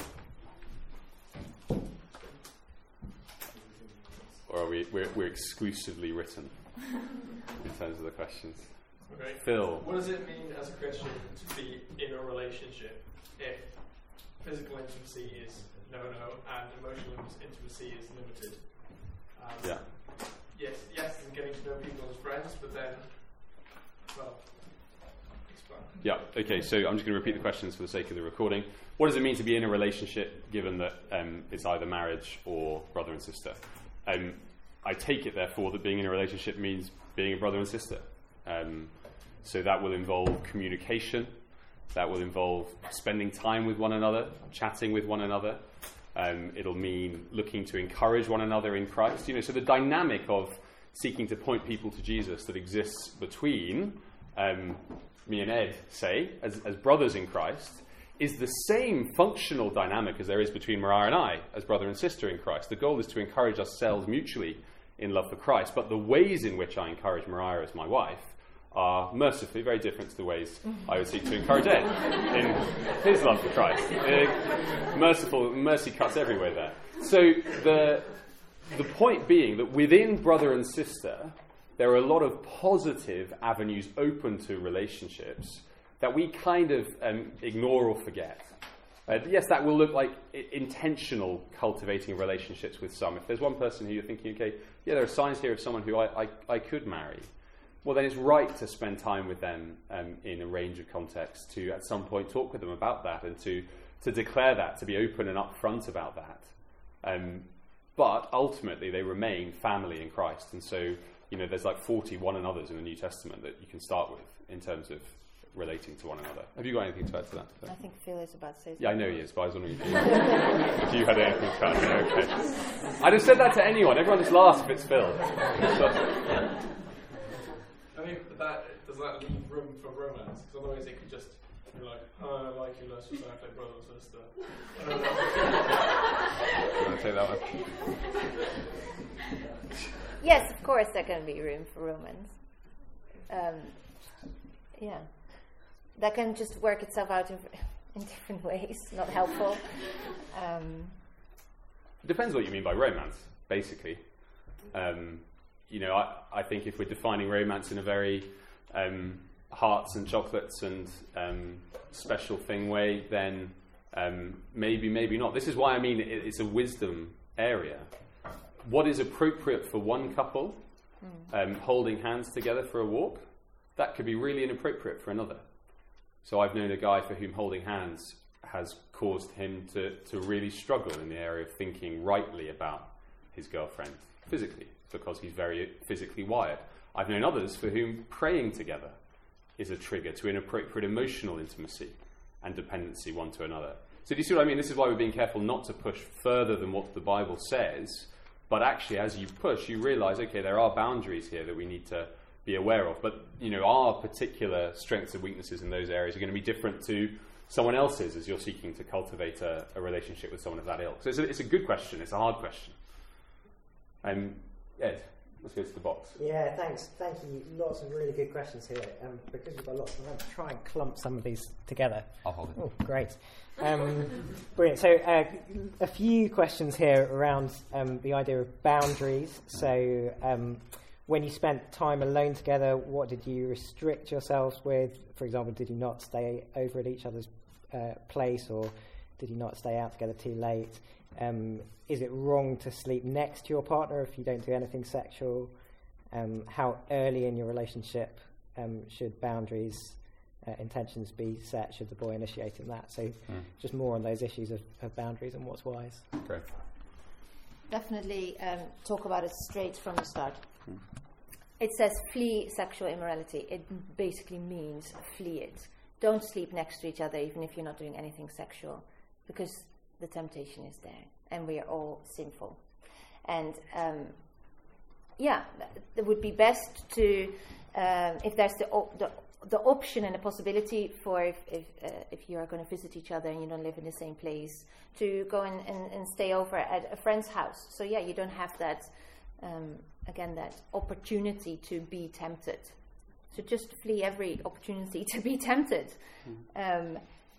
S1: Or are we, we're, we're exclusively written in terms of the questions?
S4: Okay.
S1: Phil.
S4: What does it mean as a Christian to be in a relationship if physical intimacy is no-no and emotional intimacy is limited? Um,
S1: Yeah.
S4: Yes, yes, and getting to know people as friends, but then, well, explain.
S1: Yeah, okay, so I'm just going to repeat the questions for the sake of the recording. What does it mean to be in a relationship given that um, it's either marriage or brother and sister? Um, I take it, therefore, that being in a relationship means being a brother and sister. Um, so that will involve communication. That will involve spending time with one another, chatting with one another. Um, it'll mean looking to encourage one another in Christ. You know, so the dynamic of seeking to point people to Jesus that exists between um, me and Ed, say, as, as brothers in Christ, is the same functional dynamic as there is between Mariah and I as brother and sister in Christ. The goal is to encourage ourselves mutually in love for Christ, but the ways in which I encourage Mariah as my wife are mercifully very different to the ways I would seek to encourage Ed in his love for Christ. Uh, merciful, mercy cuts everywhere there. So the the point being that within brother and sister, there are a lot of positive avenues open to relationships that we kind of um, ignore or forget. Uh, yes, that will look like I- intentional cultivating of relationships with some. If there's one person who you're thinking, okay, yeah, there are signs here of someone who I, I, I could marry, well, then it's right to spend time with them um, in a range of contexts, to at some point talk with them about that and to, to declare that, to be open and upfront about that. Um, but ultimately, they remain family in Christ. And so, you know, there's like forty one another's in the New Testament that you can start with in terms of relating to one another. Have you got anything to add to that?
S2: I think Phil is about to say something.
S1: Yeah, I know he is, but I was wondering if you, if you had anything to add. Okay. I'd have said that to anyone. Everyone just laughs if it's Phil. So,
S4: I think that, does that leave room for romance? Because otherwise it could just be like, oh, I like you, let's just act like brother and sister.
S1: you want to take that one?
S2: Yes, of course there can be room for romance. Um, yeah. That can just work itself out in, in different ways, not helpful. Um,
S1: It depends what you mean by romance, basically. Um, you know, I, I think if we're defining romance in a very um, hearts and chocolates and um, special thing way, then um, maybe, maybe not. This is why I mean it, it's a wisdom area. What is appropriate for one couple, mm. um, holding hands together for a walk, that could be really inappropriate for another. So I've known a guy for whom holding hands has caused him to, to really struggle in the area of thinking rightly about his girlfriend physically, because he's very physically wired. I've known others for whom praying together is a trigger to inappropriate emotional intimacy and dependency one to another. So do you see what I mean? This is why we're being careful not to push further than what the Bible says, but actually as you push, you realise, okay, there are boundaries here that we need to be aware of. But, you know, our particular strengths and weaknesses in those areas are going to be different to someone else's as you're seeking to cultivate a, a relationship with someone of that ilk. So it's a, it's a good question. It's a hard question. Um, Ed, let's go to the box.
S3: Yeah, thanks. Thank you. Lots of really good questions here. Um, because we've got lots, I'm going to try and clump some of these together.
S1: I'll hold it.
S3: Oh, great. Um, brilliant. So uh, a few questions here around um, the idea of boundaries. So um, when you spent time alone together, what did you restrict yourselves with? For example, did you not stay over at each other's uh, place, or did you not stay out together too late? Um, is it wrong to sleep next to your partner if you don't do anything sexual? Um, how early in your relationship um, should boundaries, uh, intentions be set? Should the boy initiate in that? So mm. just more on those issues of, of boundaries and what's wise.
S1: Great.
S2: Definitely um, talk about it straight from the start. Mm. it says flee sexual immorality. It basically means flee it. Don't sleep next to each other, even if you're not doing anything sexual, because the temptation is there, and we are all sinful. And um, yeah, it would be best to, um, if there's the, op- the the option and the possibility for if if, uh, if you are going to visit each other and you don't live in the same place, to go and, and, and stay over at a friend's house. So yeah, you don't have that, um, again, that opportunity to be tempted. So just flee every opportunity to be tempted. Um,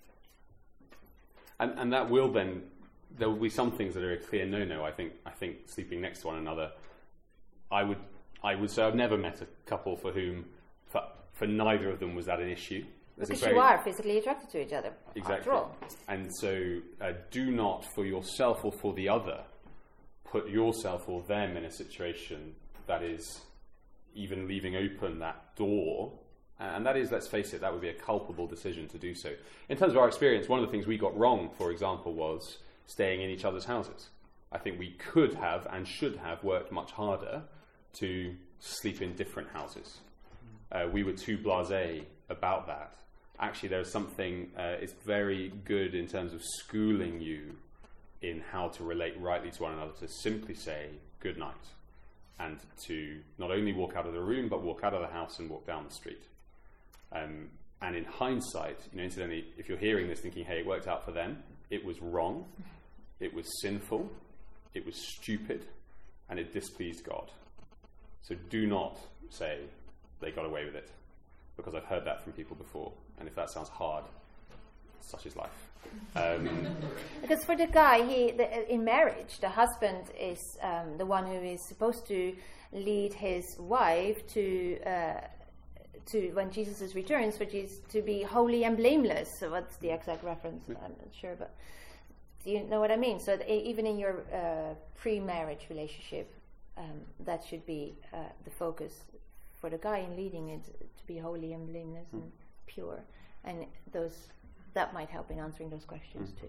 S1: and, and that will then, there will be some things that are a clear no-no. I think I think sleeping next to one another, I would I would say I've never met a couple for whom, for, for neither of them was that an issue. There's
S2: because
S1: a very,
S2: you are physically attracted to each other,
S1: exactly.
S2: after all.
S1: And so uh, do not, for yourself or for the other, put yourself or them in a situation that is even leaving open that door. And that is, let's face it, that would be a culpable decision to do so. In terms of our experience, one of the things we got wrong, for example, was staying in each other's houses. I think we could have and should have worked much harder to sleep in different houses. Uh, we were too blasé about that. Actually, there's something, uh, it's very good in terms of schooling you in how to relate rightly to one another, to simply say good night, and to not only walk out of the room, but walk out of the house and walk down the street. Um, and in hindsight, you know, incidentally, if you're hearing this thinking, hey, it worked out for them, it was wrong, it was sinful, it was stupid, and it displeased God. So do not say they got away with it, because I've heard that from people before, and if that sounds hard, such is life. Um,
S2: because for the guy, he the, in marriage, the husband is um, the one who is supposed to lead his wife to uh, to when Jesus returns, which is to be holy and blameless. So what's the exact reference? I'm not sure, but do you know what I mean? So that even in your uh, pre-marriage relationship, um, that should be uh, the focus for the guy in leading it, to be holy and blameless mm. and pure, and those that might help in answering those questions mm. too.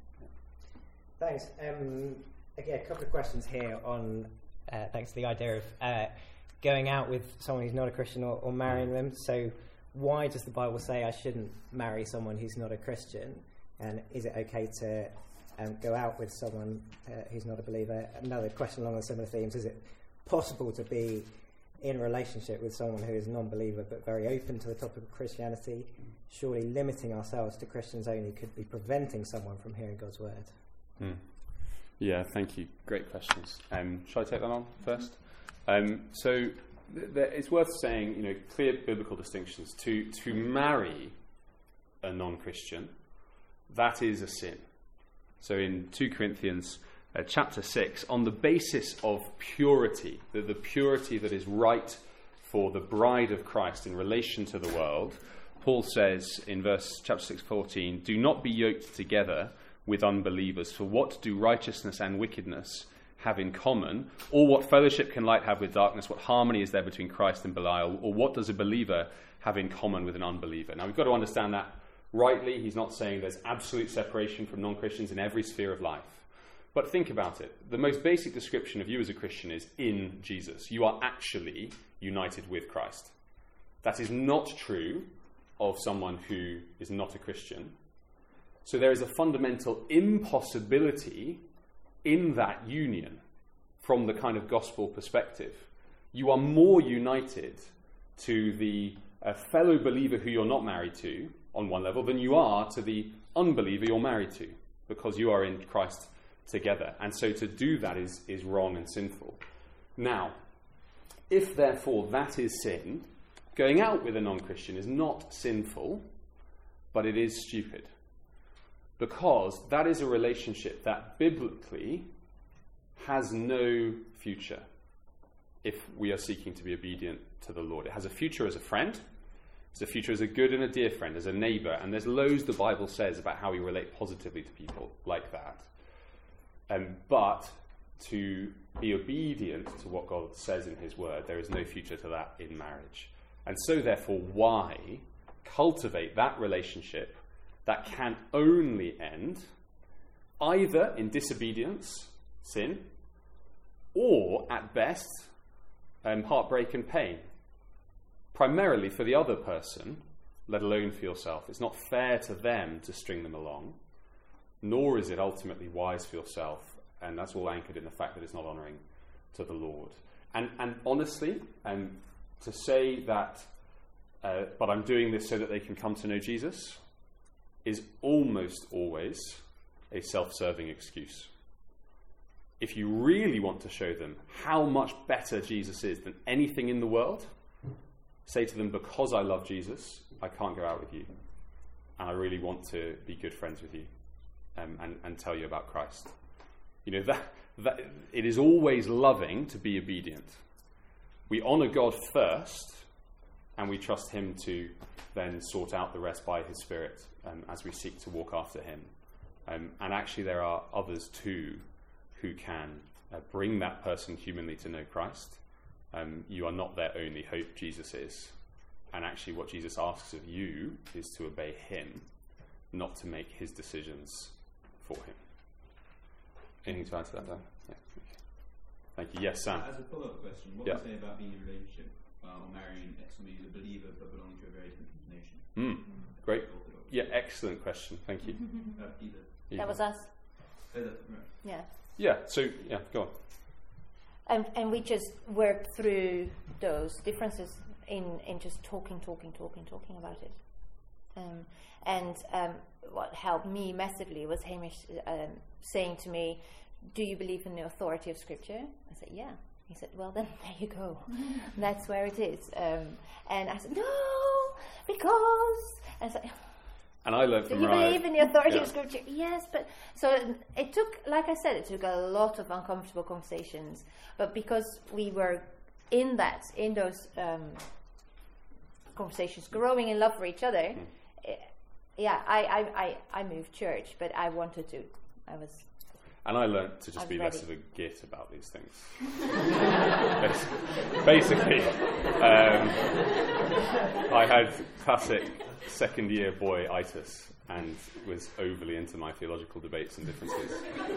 S3: Thanks. Um, again, a couple of questions here on uh, thanks to the idea of uh, going out with someone who's not a Christian or, or marrying them. So why does the Bible say I shouldn't marry someone who's not a Christian? And is it okay to um, go out with someone uh, who's not a believer? Another question along the similar themes: is it possible to be in a relationship with someone who is a non-believer but very open to the topic of Christianity? Surely limiting ourselves to Christians only could be preventing someone from hearing God's word.
S1: Mm. Yeah, thank you. Great questions. Um, shall I take that on first? Um, so th- th- it's worth saying, you know, clear biblical distinctions. To to marry a non-Christian, that is a sin. So in Second Corinthians uh, chapter six, on the basis of purity, the, the purity that is right for the bride of Christ in relation to the world, Paul says in verse chapter six, fourteen, do not be yoked together with unbelievers, for what do righteousness and wickedness have in common? Or what fellowship can light have with darkness? What harmony is there between Christ and Belial? Or what does a believer have in common with an unbeliever? Now we've got to understand that rightly. He's not saying there's absolute separation from non-Christians in every sphere of life. But think about it. The most basic description of you as a Christian is in Jesus. You are actually united with Christ. That is not true of someone who is not a Christian. So there is a fundamental impossibility in that union from the kind of gospel perspective. You are more united to the uh, fellow believer who you're not married to on one level than you are to the unbeliever you're married to, because you are in Christ together. And so to do that is, is wrong and sinful. Now, if therefore that is sin, going out with a non-Christian is not sinful, but it is stupid. Because that is a relationship that biblically has no future if we are seeking to be obedient to the Lord. It has a future as a friend, it's a future as a good and a dear friend, as a neighbour, and there's loads the Bible says about how we relate positively to people like that. Um, but to be obedient to what God says in his word, there is no future to that in marriage. And so therefore, why cultivate that relationship that can only end either in disobedience, sin, or at best um, heartbreak and pain, primarily for the other person, let alone for yourself. It's not fair to them to string them along, nor is it ultimately wise for yourself, and that's all anchored in the fact that it's not honouring to the Lord. And, and honestly, um, to say that, uh, but I'm doing this so that they can come to know Jesus, is almost always a self-serving excuse. If you really want to show them how much better Jesus is than anything in the world, say to them, because I love Jesus, I can't go out with you, and I really want to be good friends with you, um, and, and tell you about Christ. You know, that, that it is always loving to be obedient. We honour God first, and we trust him to then sort out the rest by his Spirit, um, as we seek to walk after him. Um, and actually there are others too who can uh, bring that person humanly to know Christ. Um, you are not their only hope, Jesus is. And actually what Jesus asks of you is to obey him, not to make his decisions for him. Anything to add to that, Dan? Yeah. Okay. Thank you. Yes, Sam.
S5: As a follow-up question, what
S1: yeah.
S5: do you say about being in a relationship uh, or marrying somebody who's a believer but belonging to a very different nation?
S1: Mm. Great. Yeah, excellent question. Thank you.
S5: Uh, either.
S2: That
S1: either.
S2: was us.
S5: Oh, that, right.
S2: Yeah.
S1: Yeah, so, yeah, go on.
S2: And, and we just worked through those differences in, in just talking, talking, talking, talking about it. Um, and um, what helped me massively was Hamish um, saying to me, do you believe in the authority of Scripture? I said, yeah. He said, well, then there you go. That's where it is. Um, and I said, no, because... And I said,
S1: And I learned
S2: do
S1: from
S2: you
S1: Mariah.
S2: believe in the authority
S1: yeah.
S2: of Scripture? Yes, but so it took, like I said, it took a lot of uncomfortable conversations. But because we were in that, in those um, conversations, growing in love for each other, mm. it, yeah, I, I, I, I moved church, but I wanted to. I was.
S1: And I learned to just be
S2: ready.
S1: less of a git about these things. Basically, um, I had classic second year boy itis and was overly into my theological debates and differences.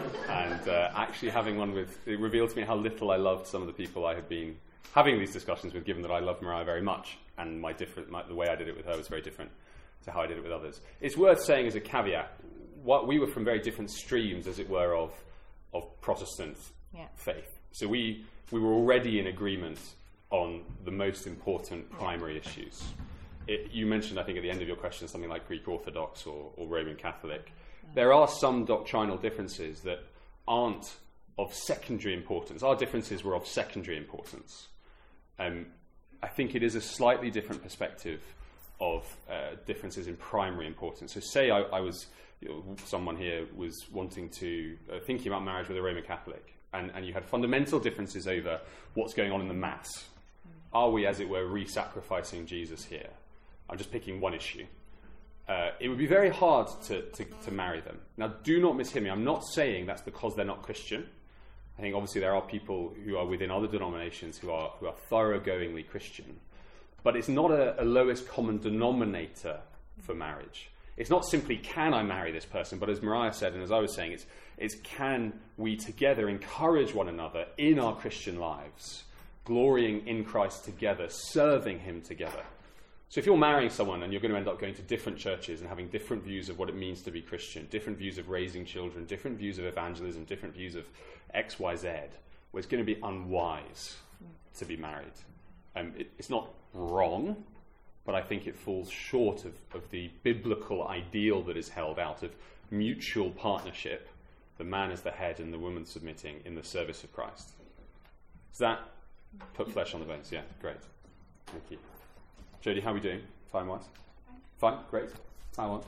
S1: And uh, actually having one with, it revealed to me how little I loved some of the people I had been having these discussions with, given that I loved Mariah very much, and my different, my, the way I did it with her was very different to how I did it with others. It's worth saying as a caveat, what, we were from very different streams, as it were, of of Protestant
S2: yeah.
S1: faith. So we we were already in agreement on the most important primary yeah. issues. It, you mentioned, I think, at the end of your question, something like Greek Orthodox or, or Roman Catholic. Yeah. There are some doctrinal differences that aren't of secondary importance. Our differences were of secondary importance. Um, I think it is a slightly different perspective of uh, differences in primary importance. So say I, I was, you know, someone here was wanting to, uh, thinking about marriage with a Roman Catholic, and, and you had fundamental differences over what's going on in the Mass. Mm. Are we, as it were, re-sacrificing Jesus here? I'm just picking one issue. Uh, it would be very hard to, to, to marry them. Now, do not mishear me. I'm not saying that's because they're not Christian. I think obviously there are people who are within other denominations who are who are thoroughgoingly Christian. But it's not a, a lowest common denominator for marriage. It's not simply, can I marry this person? But as Mariah said, and as I was saying, it's, it's can we together encourage one another in our Christian lives, glorying in Christ together, serving him together. So if you're marrying someone and you're going to end up going to different churches and having different views of what it means to be Christian, different views of raising children, different views of evangelism, different views of X, Y, Z, well, it's going to be unwise to be married. Um, it, it's not wrong, but I think it falls short of, of the biblical ideal that is held out of mutual partnership, the man as the head and the woman submitting in the service of Christ. Does that put flesh on the bones? Yeah, great. Thank you. Jodie, how are we doing, time-wise? Fine, great. Time on.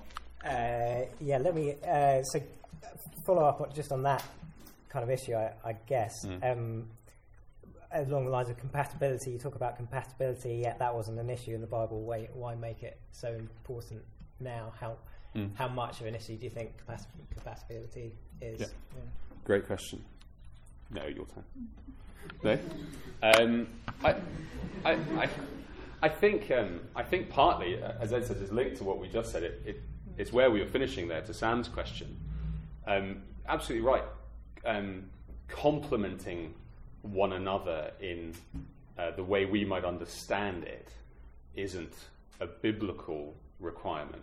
S3: Uh, yeah, let me uh, so follow up on, just on that kind of issue, I, I guess. Mm. Um, along the lines of compatibility, you talk about compatibility, yet that wasn't an issue in the Bible. Why, why make it so important now? How mm. how much of an issue do you think compatibility is?
S1: Yeah.
S3: Yeah.
S1: Great question. No, your turn. No? Um, I, I, I, I think um, I think partly, as Ed says, is linked to what we just said. It, it, it's where we were finishing there, to Sam's question. Um, absolutely right. Um, complementing one another in uh, the way we might understand it, isn't a biblical requirement.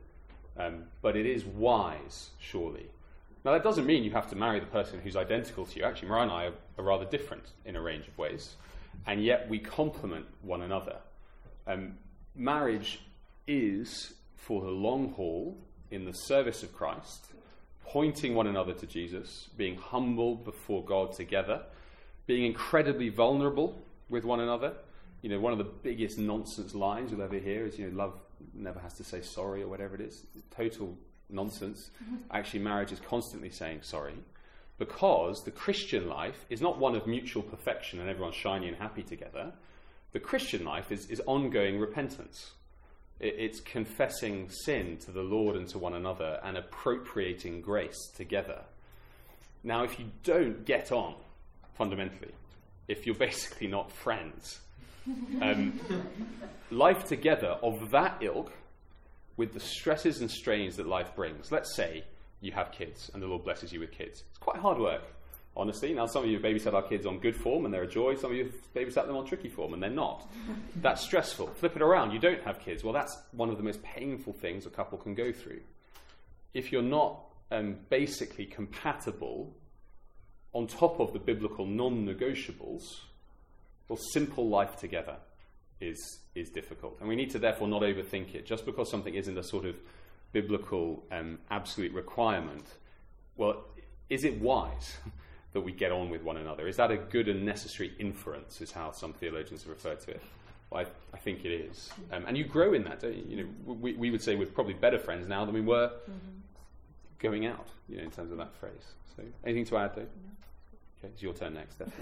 S1: Um, but it is wise, surely. Now, that doesn't mean you have to marry the person who's identical to you. Actually, Mariah and I are, are rather different in a range of ways, and yet we complement one another. Um, marriage is, for the long haul, in the service of Christ, pointing one another to Jesus, being humbled before God together, being incredibly vulnerable with one another. You know, one of the biggest nonsense lines you'll ever hear is, you know, love never has to say sorry or whatever it is. Total nonsense. Actually, marriage is constantly saying sorry, because the Christian life is not one of mutual perfection and everyone's shiny and happy together. The Christian life is, is ongoing repentance. It, it's confessing sin to the Lord and to one another and appropriating grace together. Now, if you don't get on, fundamentally, if you're basically not friends, um, life together of that ilk, with the stresses and strains that life brings. Let's say you have kids and the Lord blesses you with kids. It's quite hard work, honestly. Now, some of you have babysat our kids on good form and they're a joy. Some of you have babysat them on tricky form and they're not. That's stressful. Flip it around. You don't have kids. Well, that's one of the most painful things a couple can go through. If you're not um, basically compatible on top of the biblical non-negotiables, well, simple life together is is difficult. And we need to therefore not overthink it. Just because something isn't a sort of biblical um, absolute requirement, well, is it wise that we get on with one another? Is that a good and necessary inference, is how some theologians have referred to it? Well, I, I think it is. Um, and you grow in that, don't you? You know, we, we would say we're probably better friends now than we were mm-hmm. going out, you know, in terms of that phrase. So, anything to add, though? Okay, it's your turn next, definitely.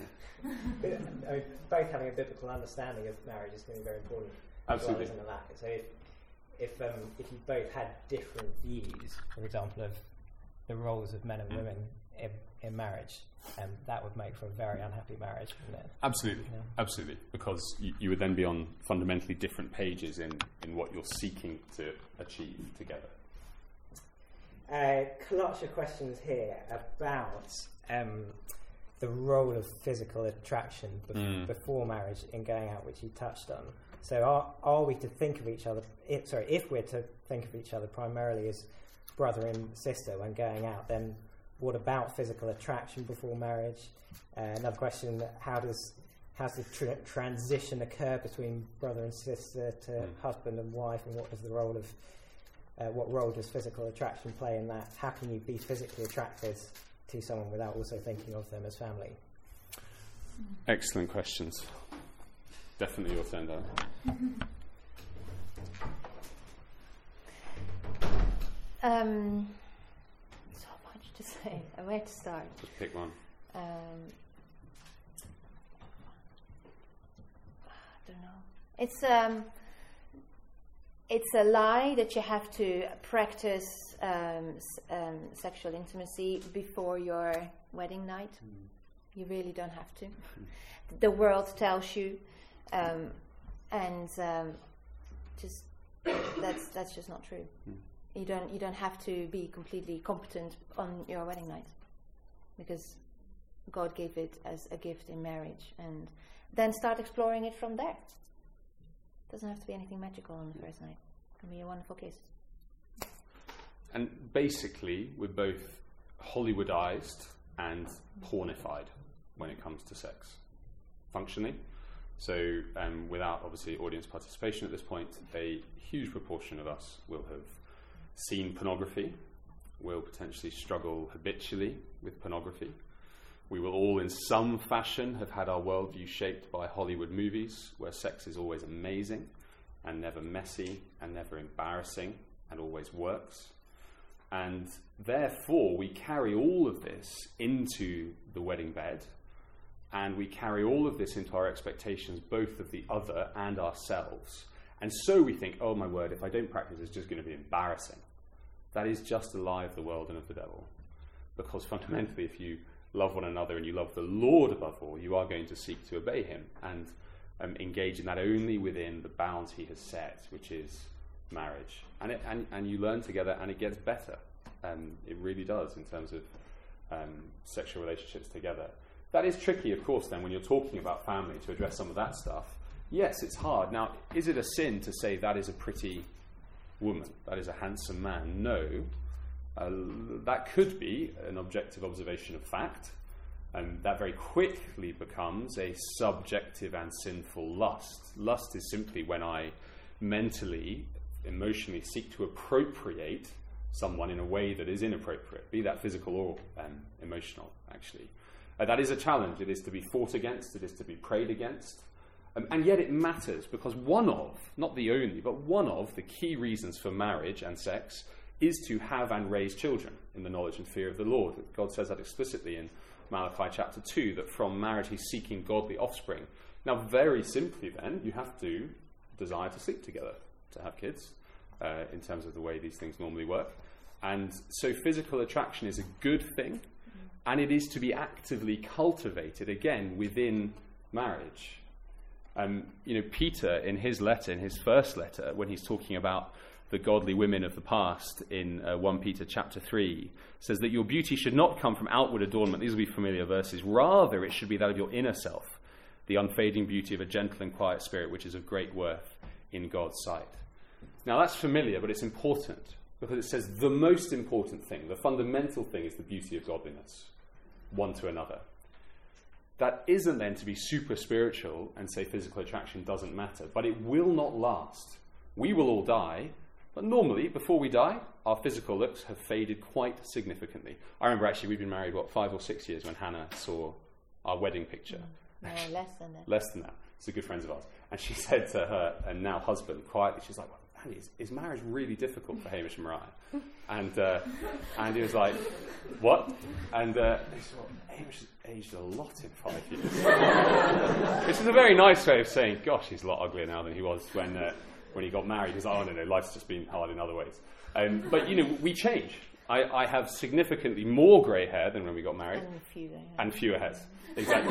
S3: I mean, both having a biblical understanding of marriage is going to be very important.
S1: Absolutely.
S3: As well as in that. So if if um, if you both had different views, for example, of the roles of men and women in, in marriage, um, that would make for a very unhappy marriage, wouldn't it?
S1: Absolutely,
S3: yeah.
S1: absolutely. Because you, you would then be on fundamentally different pages in, in what you're seeking to achieve together.
S3: Uh, Colossian questions here about um, the role of physical attraction bef- mm. before marriage in going out, which you touched on. So are, are we to think of each other, if, sorry, if we're to think of each other primarily as brother and sister when going out, then what about physical attraction before marriage? Uh, another question, how does how does the tra- transition occur between brother and sister to mm. husband and wife, and what is the role of Uh, what role does physical attraction play in that? How can you be physically attracted to someone without also thinking of them as family?
S1: Excellent questions. Definitely your turn, Dan.
S2: Um, so much to say. Where to start?
S1: Just pick one.
S2: Um, I don't know. It's um. It's a lie that you have to practice um, s- um, sexual intimacy before your wedding night. Mm. You really don't have to. Mm. The world tells you, um, and um, just that's that's just not true. Mm. You don't you don't have to be completely competent on your wedding night, because God gave it as a gift in marriage, and then start exploring it from there. Doesn't have to be anything magical on the first night. It can be a wonderful kiss.
S1: And basically, we're both Hollywoodized and pornified when it comes to sex, functionally. So, um, without obviously audience participation at this point, a huge proportion of us will have seen pornography, will potentially struggle habitually with pornography. We will all, in some fashion, have had our worldview shaped by Hollywood movies, where sex is always amazing and never messy and never embarrassing and always works. And therefore, we carry all of this into the wedding bed, and we carry all of this into our expectations, both of the other and ourselves. And so we think, oh my word, if I don't practice, it's just going to be embarrassing. That is just a lie of the world and of the devil. Because fundamentally, if you love one another and you love the Lord above all, you are going to seek to obey him and um, engage in that only within the bounds he has set, which is marriage. And it, and, and you learn together, and it gets better. Um, it really does in terms of um, sexual relationships together. That is tricky, of course, then, when you're talking about family, to address some of that stuff. Yes, it's hard. Now, is it a sin to say that is a pretty woman, that is a handsome man? No. Uh, that could be an objective observation of fact, and that very quickly becomes a subjective and sinful lust. Lust is simply when I mentally, emotionally seek to appropriate someone in a way that is inappropriate, be that physical or um, emotional, actually. Uh, that is a challenge. It is to be fought against, it is to be prayed against. Um, and yet it matters, because one of, not the only, but one of the key reasons for marriage and sex is to have and raise children in the knowledge and fear of the Lord. God says that explicitly in Malachi chapter two, that from marriage he's seeking godly offspring. Now, very simply then, you have to desire to sleep together to have kids, uh, in terms of the way these things normally work. And so physical attraction is a good thing, and it is to be actively cultivated, again, within marriage. Um, you know, Peter, in his letter, in his first letter, when he's talking about the godly women of the past in uh, First Peter chapter three, says that your beauty should not come from outward adornment. These will be familiar verses. Rather, it should be that of your inner self, the unfading beauty of a gentle and quiet spirit, which is of great worth in God's sight. Now, that's familiar, but it's important, because it says the most important thing, the fundamental thing, is the beauty of godliness, one to another. That isn't then to be super spiritual and say physical attraction doesn't matter, but it will not last. We will all die, but normally, before we die, our physical looks have faded quite significantly. I remember actually we've been married, what, five or six years when Hannah saw our wedding picture.
S2: No, less than that.
S1: Less than that. It's a good friend of ours. And she said to her and now husband quietly, she's like, well, Andy, is, is marriage really difficult for Hamish and Mariah? And uh, Andy was like, what? And uh, he said, well, Hamish has aged a lot in five years. Which is a very nice way of saying, gosh, he's a lot uglier now than he was when uh, when he got married. He's like, oh, no, no, life's just been hard in other ways. Um, but, you know, we change. I, I have significantly more grey hair than when we got married.
S2: And fewer hairs.
S1: And fewer hairs. Exactly.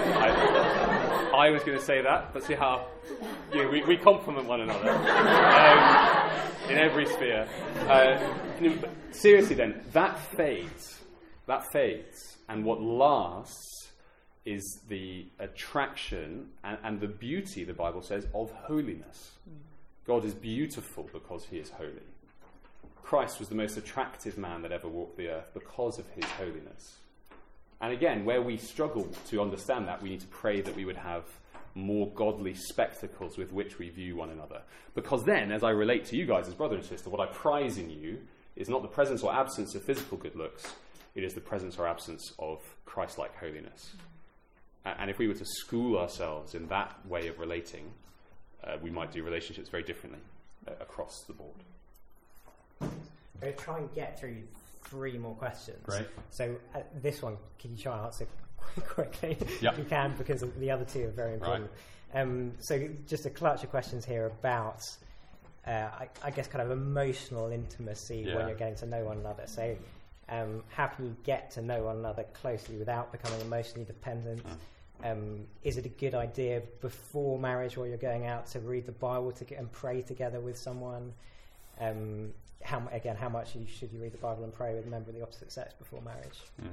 S1: I, I was going to say that, but see how you know, we, we complement one another um, in every sphere. Uh, you know, but seriously then, that fades. That fades. And what lasts is the attraction and, and the beauty, the Bible says, of holiness. God is beautiful because he is holy. Christ was the most attractive man that ever walked the earth because of his holiness. And again, where we struggle to understand that, we need to pray that we would have more godly spectacles with which we view one another. Because then, as I relate to you guys as brother and sister, what I prize in you is not the presence or absence of physical good looks, it is the presence or absence of Christ-like holiness. And if we were to school ourselves in that way of relating, uh, we might do relationships very differently uh, across the board.
S3: I'm going to try and get through three more questions.
S1: Great.
S3: So uh, this one, can you try and answer quickly
S1: Yep.
S3: if you can, because the other two are very important. Right. Um, so just a clutch of questions here about, uh, I, I guess, kind of emotional intimacy
S1: Yeah.
S3: when you're getting to know one another. So um, how can you get to know one another closely without becoming emotionally dependent?
S1: Mm.
S3: Um, is it a good idea before marriage, while you're going out, to read the Bible to get, and pray together with someone? Um, how again, how much you, should you read the Bible and pray with a member of the opposite sex before marriage?
S1: Mm.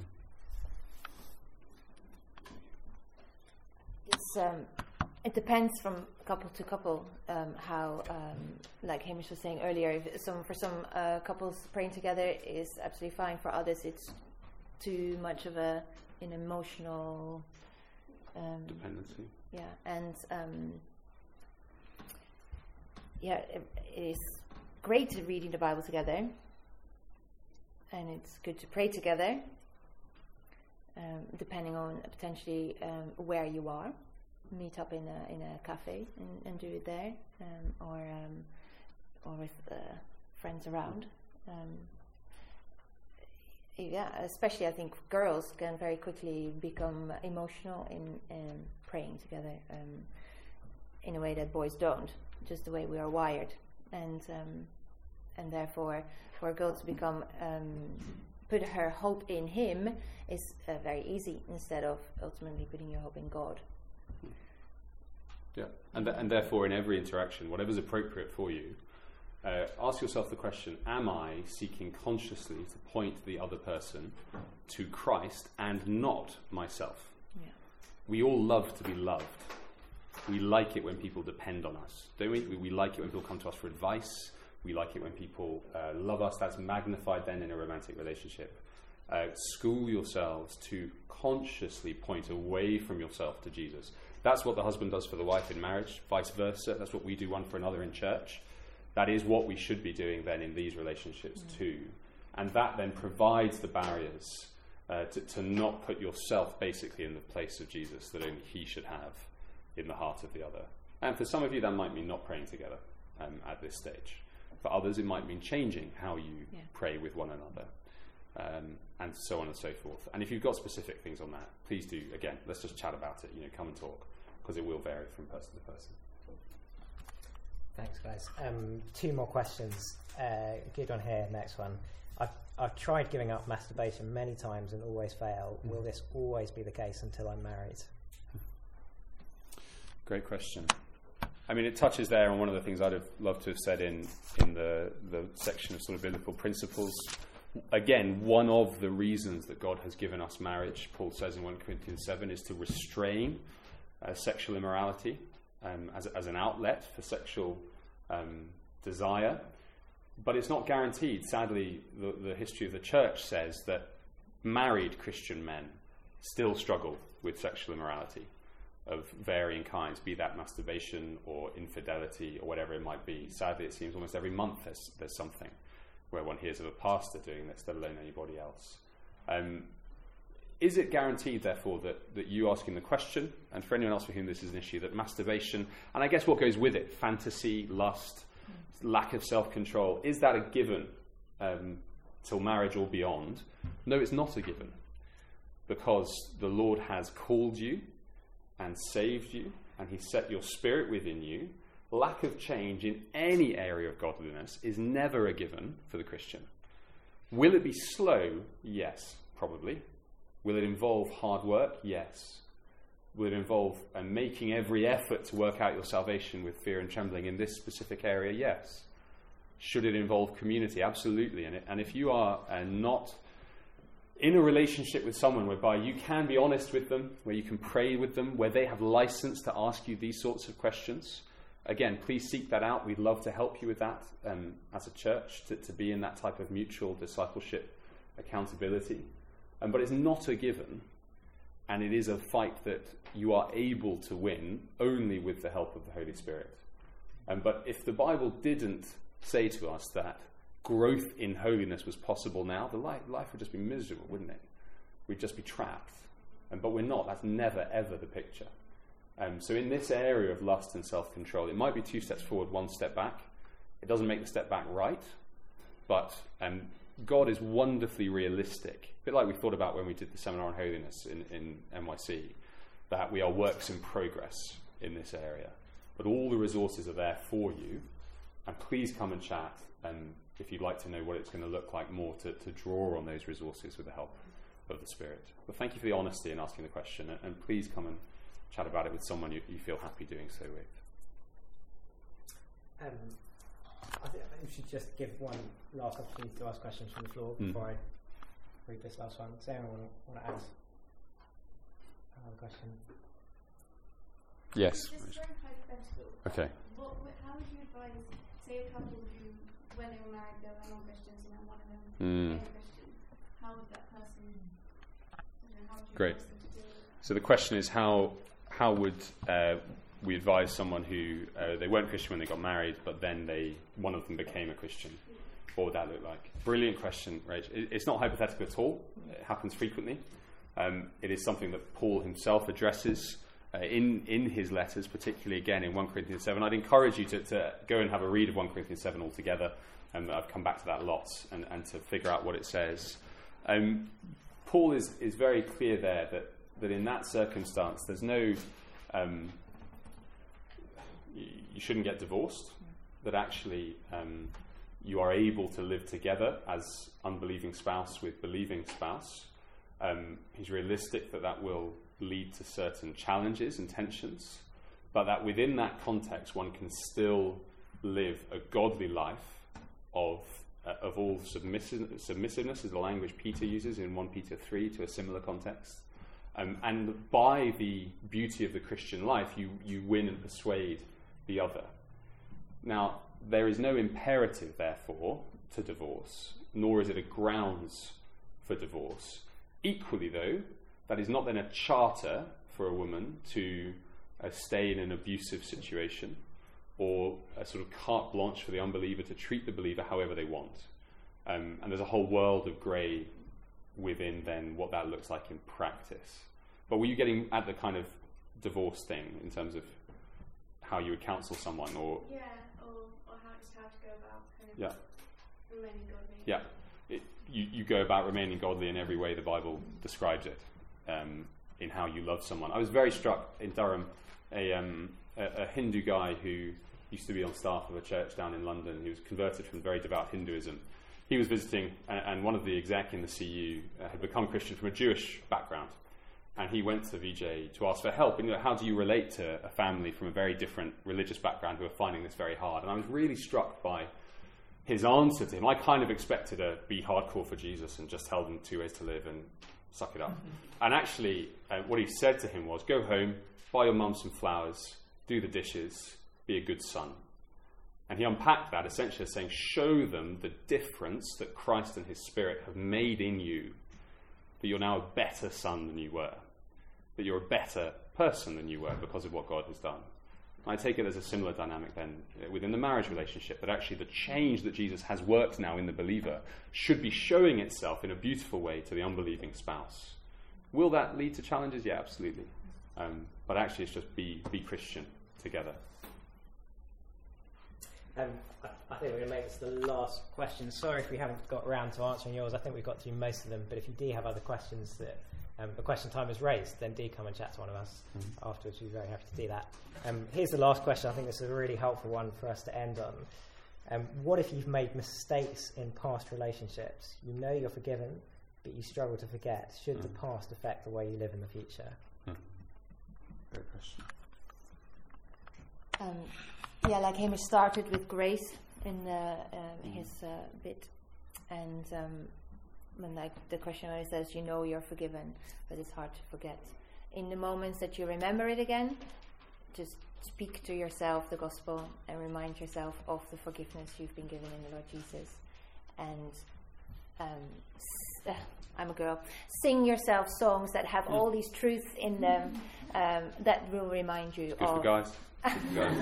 S2: It's, um, it depends from couple to couple um, how, um, like Hamish was saying earlier, if some, for some uh, couples praying together is absolutely fine. For others, it's too much of a an emotional um,
S1: Dependency.
S2: Yeah, and um, yeah, it, it is great to reading the Bible together, and it's good to pray together, um, depending on potentially um, where you are. Meet up in a in a cafe and, and do it there, um, or um, or with uh, friends around. Um, yeah, especially I think girls can very quickly become emotional in, in praying together, um, in a way that boys don't, just the way we are wired, and um, and therefore for a girl to become um, put her hope in him is uh, very easy, instead of ultimately putting your hope in God.
S1: Yeah, and th- and therefore in every interaction, whatever's appropriate for you, uh, ask yourself the question, am I seeking consciously to point the other person to Christ and not myself? we all love to be loved. We like it when people depend on us, don't we? We, we like it when people come to us for advice. We like it when people uh, love us. That's magnified then in a romantic relationship. Uh, school yourselves to consciously point away from yourself to Jesus. That's what the husband does for the wife in marriage, vice versa. That's what we do one for another in church. That is what we should be doing then in these relationships mm. too. And that then provides the barriers uh, to, to not put yourself basically in the place of Jesus that only he should have in the heart of the other. And for some of you, that might mean not praying together um, at this stage. For others, it might mean changing how you yeah. pray with one another, um, and so on and so forth. And if you've got specific things on that, please do, again, let's just chat about it, you know, come and talk, because it will vary from person to person.
S3: Thanks, guys. Um, two more questions. Uh, good one here, next one. I've, I've tried giving up masturbation many times and always fail. Mm. Will this always be the case until I'm married?
S1: Great question. I mean, it touches there on one of the things I'd have loved to have said in, in the, the section of sort of biblical principles. Again, one of the reasons that God has given us marriage, Paul says in First Corinthians seven, is to restrain uh, sexual immorality um, as, as an outlet for sexual um, desire. But it's not guaranteed. Sadly, the, the history of the church says that married Christian men still struggle with sexual immorality of varying kinds, be that masturbation or infidelity or whatever it might be. Sadly, it seems almost every month there's, there's something where one hears of a pastor doing this, let alone anybody else. Um, is it guaranteed, therefore, that, that you asking the question, and for anyone else for whom this is an issue, that masturbation, and I guess what goes with it, fantasy, lust, lack of self-control, is that a given um, till marriage or beyond? No, it's not a given, because the Lord has called you and saved you, and he set your spirit within you. Lack of change in any area of godliness is never a given for the Christian. Will it be slow? Yes, probably. Will it involve hard work? Yes. Will it involve uh, making every effort to work out your salvation with fear and trembling in this specific area? Yes. Should it involve community? Absolutely. And, it, and if you are uh, not in a relationship with someone whereby you can be honest with them, where you can pray with them, where they have license to ask you these sorts of questions, again, please seek that out. We'd love to help you with that um, as a church, to, to be in that type of mutual discipleship accountability. Um, but it's not a given, and it is a fight that you are able to win only with the help of the Holy Spirit. Um, but if the Bible didn't say to us that growth in holiness was possible now, the life, life would just be miserable, wouldn't it? We'd just be trapped. Um, but we're not. That's never, ever the picture. Um, so in this area of lust and self-control, it might be two steps forward, one step back. It doesn't make the step back right, but um, God is wonderfully realistic. A bit like we thought about when we did the seminar on holiness in, in N Y C, that we are works in progress in this area. But all the resources are there for you, and please come and chat um, if you'd like to know what it's going to look like more, to, to draw on those resources with the help of the Spirit. But thank you for the honesty in asking the question, and, and please come and chat about it with someone you, you feel happy doing so with.
S3: Um, I think we should just give one last opportunity to ask questions from the floor mm. before I read this last one. Does anyone want to ask another question?
S1: Yes.
S6: Just very hypothetical.
S1: Okay.
S6: What, how would you advise, say, a couple who, when they were married, they were non-Christians, and then one of them became a Christian? How would that person? You know, how would you
S1: Great.
S6: advise them to do it?
S1: So the question is, how how would uh, we advise someone who uh, they weren't Christian when they got married, but then they one of them became a Christian? What would that look like? Brilliant question, Rach. It, it's not hypothetical at all. It happens frequently. Um, it is something that Paul himself addresses uh, in in his letters, particularly again in First Corinthians seven. I'd encourage you to, to go and have a read of First Corinthians seven altogether. And um, I've come back to that lots, and, and to figure out what it says. Um, Paul is is very clear there that. that in that circumstance, there's no, um, you shouldn't get divorced, that actually um, you are able to live together as unbelieving spouse with believing spouse. Um, he's realistic that that will lead to certain challenges and tensions, but that within that context, one can still live a godly life of uh, of all submissive, submissiveness is the language Peter uses in First Peter three to a similar context. Um, and by the beauty of the Christian life, you, you win and persuade the other. Now, there is no imperative, therefore, to divorce, nor is it a grounds for divorce. Equally, though, that is not then a charter for a woman to uh, stay in an abusive situation, or a sort of carte blanche for the unbeliever to treat the believer however they want. Um, and there's a whole world of grey within then what that looks like in practice. But were you getting at the kind of divorce thing in terms of how you would counsel someone, or
S6: Yeah, or, or how just how to go about kind of
S1: yeah,
S6: remaining godly.
S1: yeah, it, you you go about remaining godly in every way the Bible describes it, um, in how you love someone. I was very struck in Durham, a um, a, a Hindu guy who used to be on staff of a church down in London. He was converted from very devout Hinduism. He was visiting, and, and one of the exec in the C U uh, had become Christian from a Jewish background. And he went to V J to ask for help. And you know, how do you relate to a family from a very different religious background who are finding this very hard? And I was really struck by his answer to him. I kind of expected to be hardcore for Jesus and just tell them two ways to live and suck it up. Mm-hmm. And actually, uh, what he said to him was, go home, buy your mum some flowers, do the dishes, be a good son. And he unpacked that essentially as saying, show them the difference that Christ and his Spirit have made in you, that you're now a better son than you were, that you're a better person than you were because of what God has done. And I take it as a similar dynamic then within the marriage relationship, that actually the change that Jesus has worked now in the believer should be showing itself in a beautiful way to the unbelieving spouse. Will that lead to challenges? Yeah, absolutely. Um, but actually it's just be, be Christian together.
S3: Um, I, I think we're going to make this the last question. Sorry if we haven't got around to answering yours. I think we've got through most of them. But if you do have other questions that um, the question time is raised, then do come and chat to one of us mm-hmm. afterwards. We'd be very happy to do that. Um, here's the last question. I think this is a really helpful one for us to end on. Um, what if you've made mistakes in past relationships? You know you're forgiven, but you struggle to forget. Should mm. the past affect the way you live in the future?
S1: Mm. Great question.
S2: Um, yeah, like Hamish started with grace in the, um, his uh, bit, and um, when like the question always says, you know you're forgiven, but it's hard to forget. In the moments that you remember it again, just speak to yourself the gospel and remind yourself of the forgiveness you've been given in the Lord Jesus. And um, s- uh, I'm a girl. Sing yourself songs that have mm. all these truths in them um, that will remind you
S1: Good
S2: of
S1: for guys. Good for guys.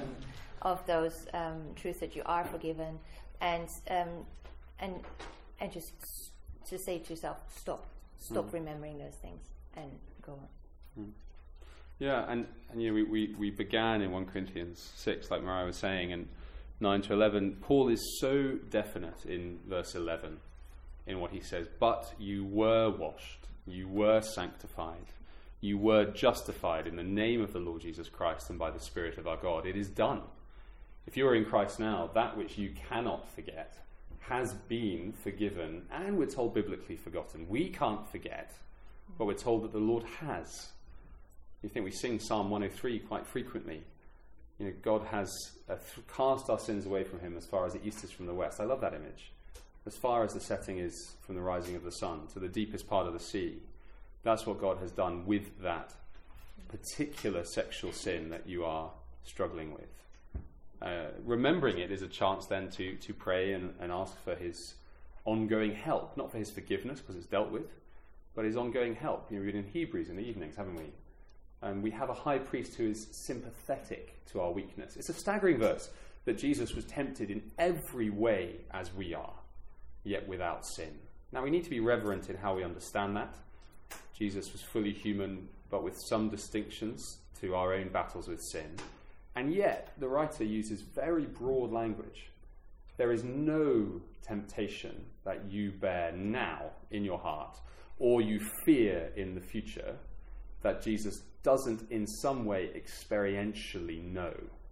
S2: of those um, truths that you are forgiven, and um, and and just to say to yourself, stop, stop mm. remembering those things and go on.
S1: Mm. Yeah, and, and you know, we, we, we began in First Corinthians six, like Mariah was saying, and nine to eleven. Paul is so definite in verse eleven in what he says, but you were washed, you were sanctified, you were justified in the name of the Lord Jesus Christ and by the Spirit of our God. It is done. If you are in Christ now, that which you cannot forget has been forgiven, and we're told biblically forgotten. We can't forget, but we're told that the Lord has. You think we sing Psalm one oh three quite frequently. You know, God has uh, th- cast our sins away from him as far as the east is from the west. I love that image. As far as the setting is from the rising of the sun to the deepest part of the sea. That's what God has done with that particular sexual sin that you are struggling with. Uh, remembering it is a chance then to, to pray and, and ask for his ongoing help. Not for his forgiveness, because it's dealt with, but his ongoing help. You know, we read in Hebrews in the evenings, haven't we? And we have a high priest who is sympathetic to our weakness. It's a staggering verse that Jesus was tempted in every way as we are, yet without sin. Now we need to be reverent in how we understand that. Jesus was fully human, but with some distinctions to our own battles with sin. And yet the writer uses very broad language. There is no temptation that you bear now in your heart, or you fear in the future, that Jesus doesn't in some way experientially know.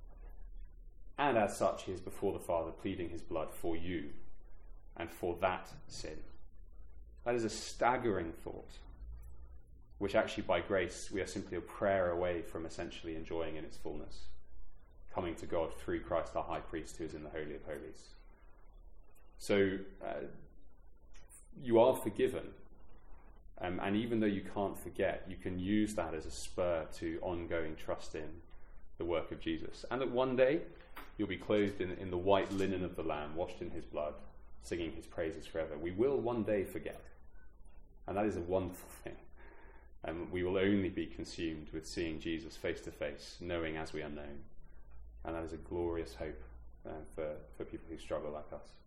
S1: And as such, he is before the Father pleading his blood for you and for that sin. That is a staggering thought, which actually by grace we are simply a prayer away from essentially enjoying in its fullness, coming to God through Christ our high priest who is in the Holy of Holies. So uh, you are forgiven, Um, and even though you can't forget, you can use that as a spur to ongoing trust in the work of Jesus. And that one day you'll be clothed in, in the white linen of the Lamb, washed in his blood, singing his praises forever. We will one day forget. And that is a wonderful thing. Um, we will only be consumed with seeing Jesus face to face, knowing as we are known. And that is a glorious hope uh, for, for people who struggle like us.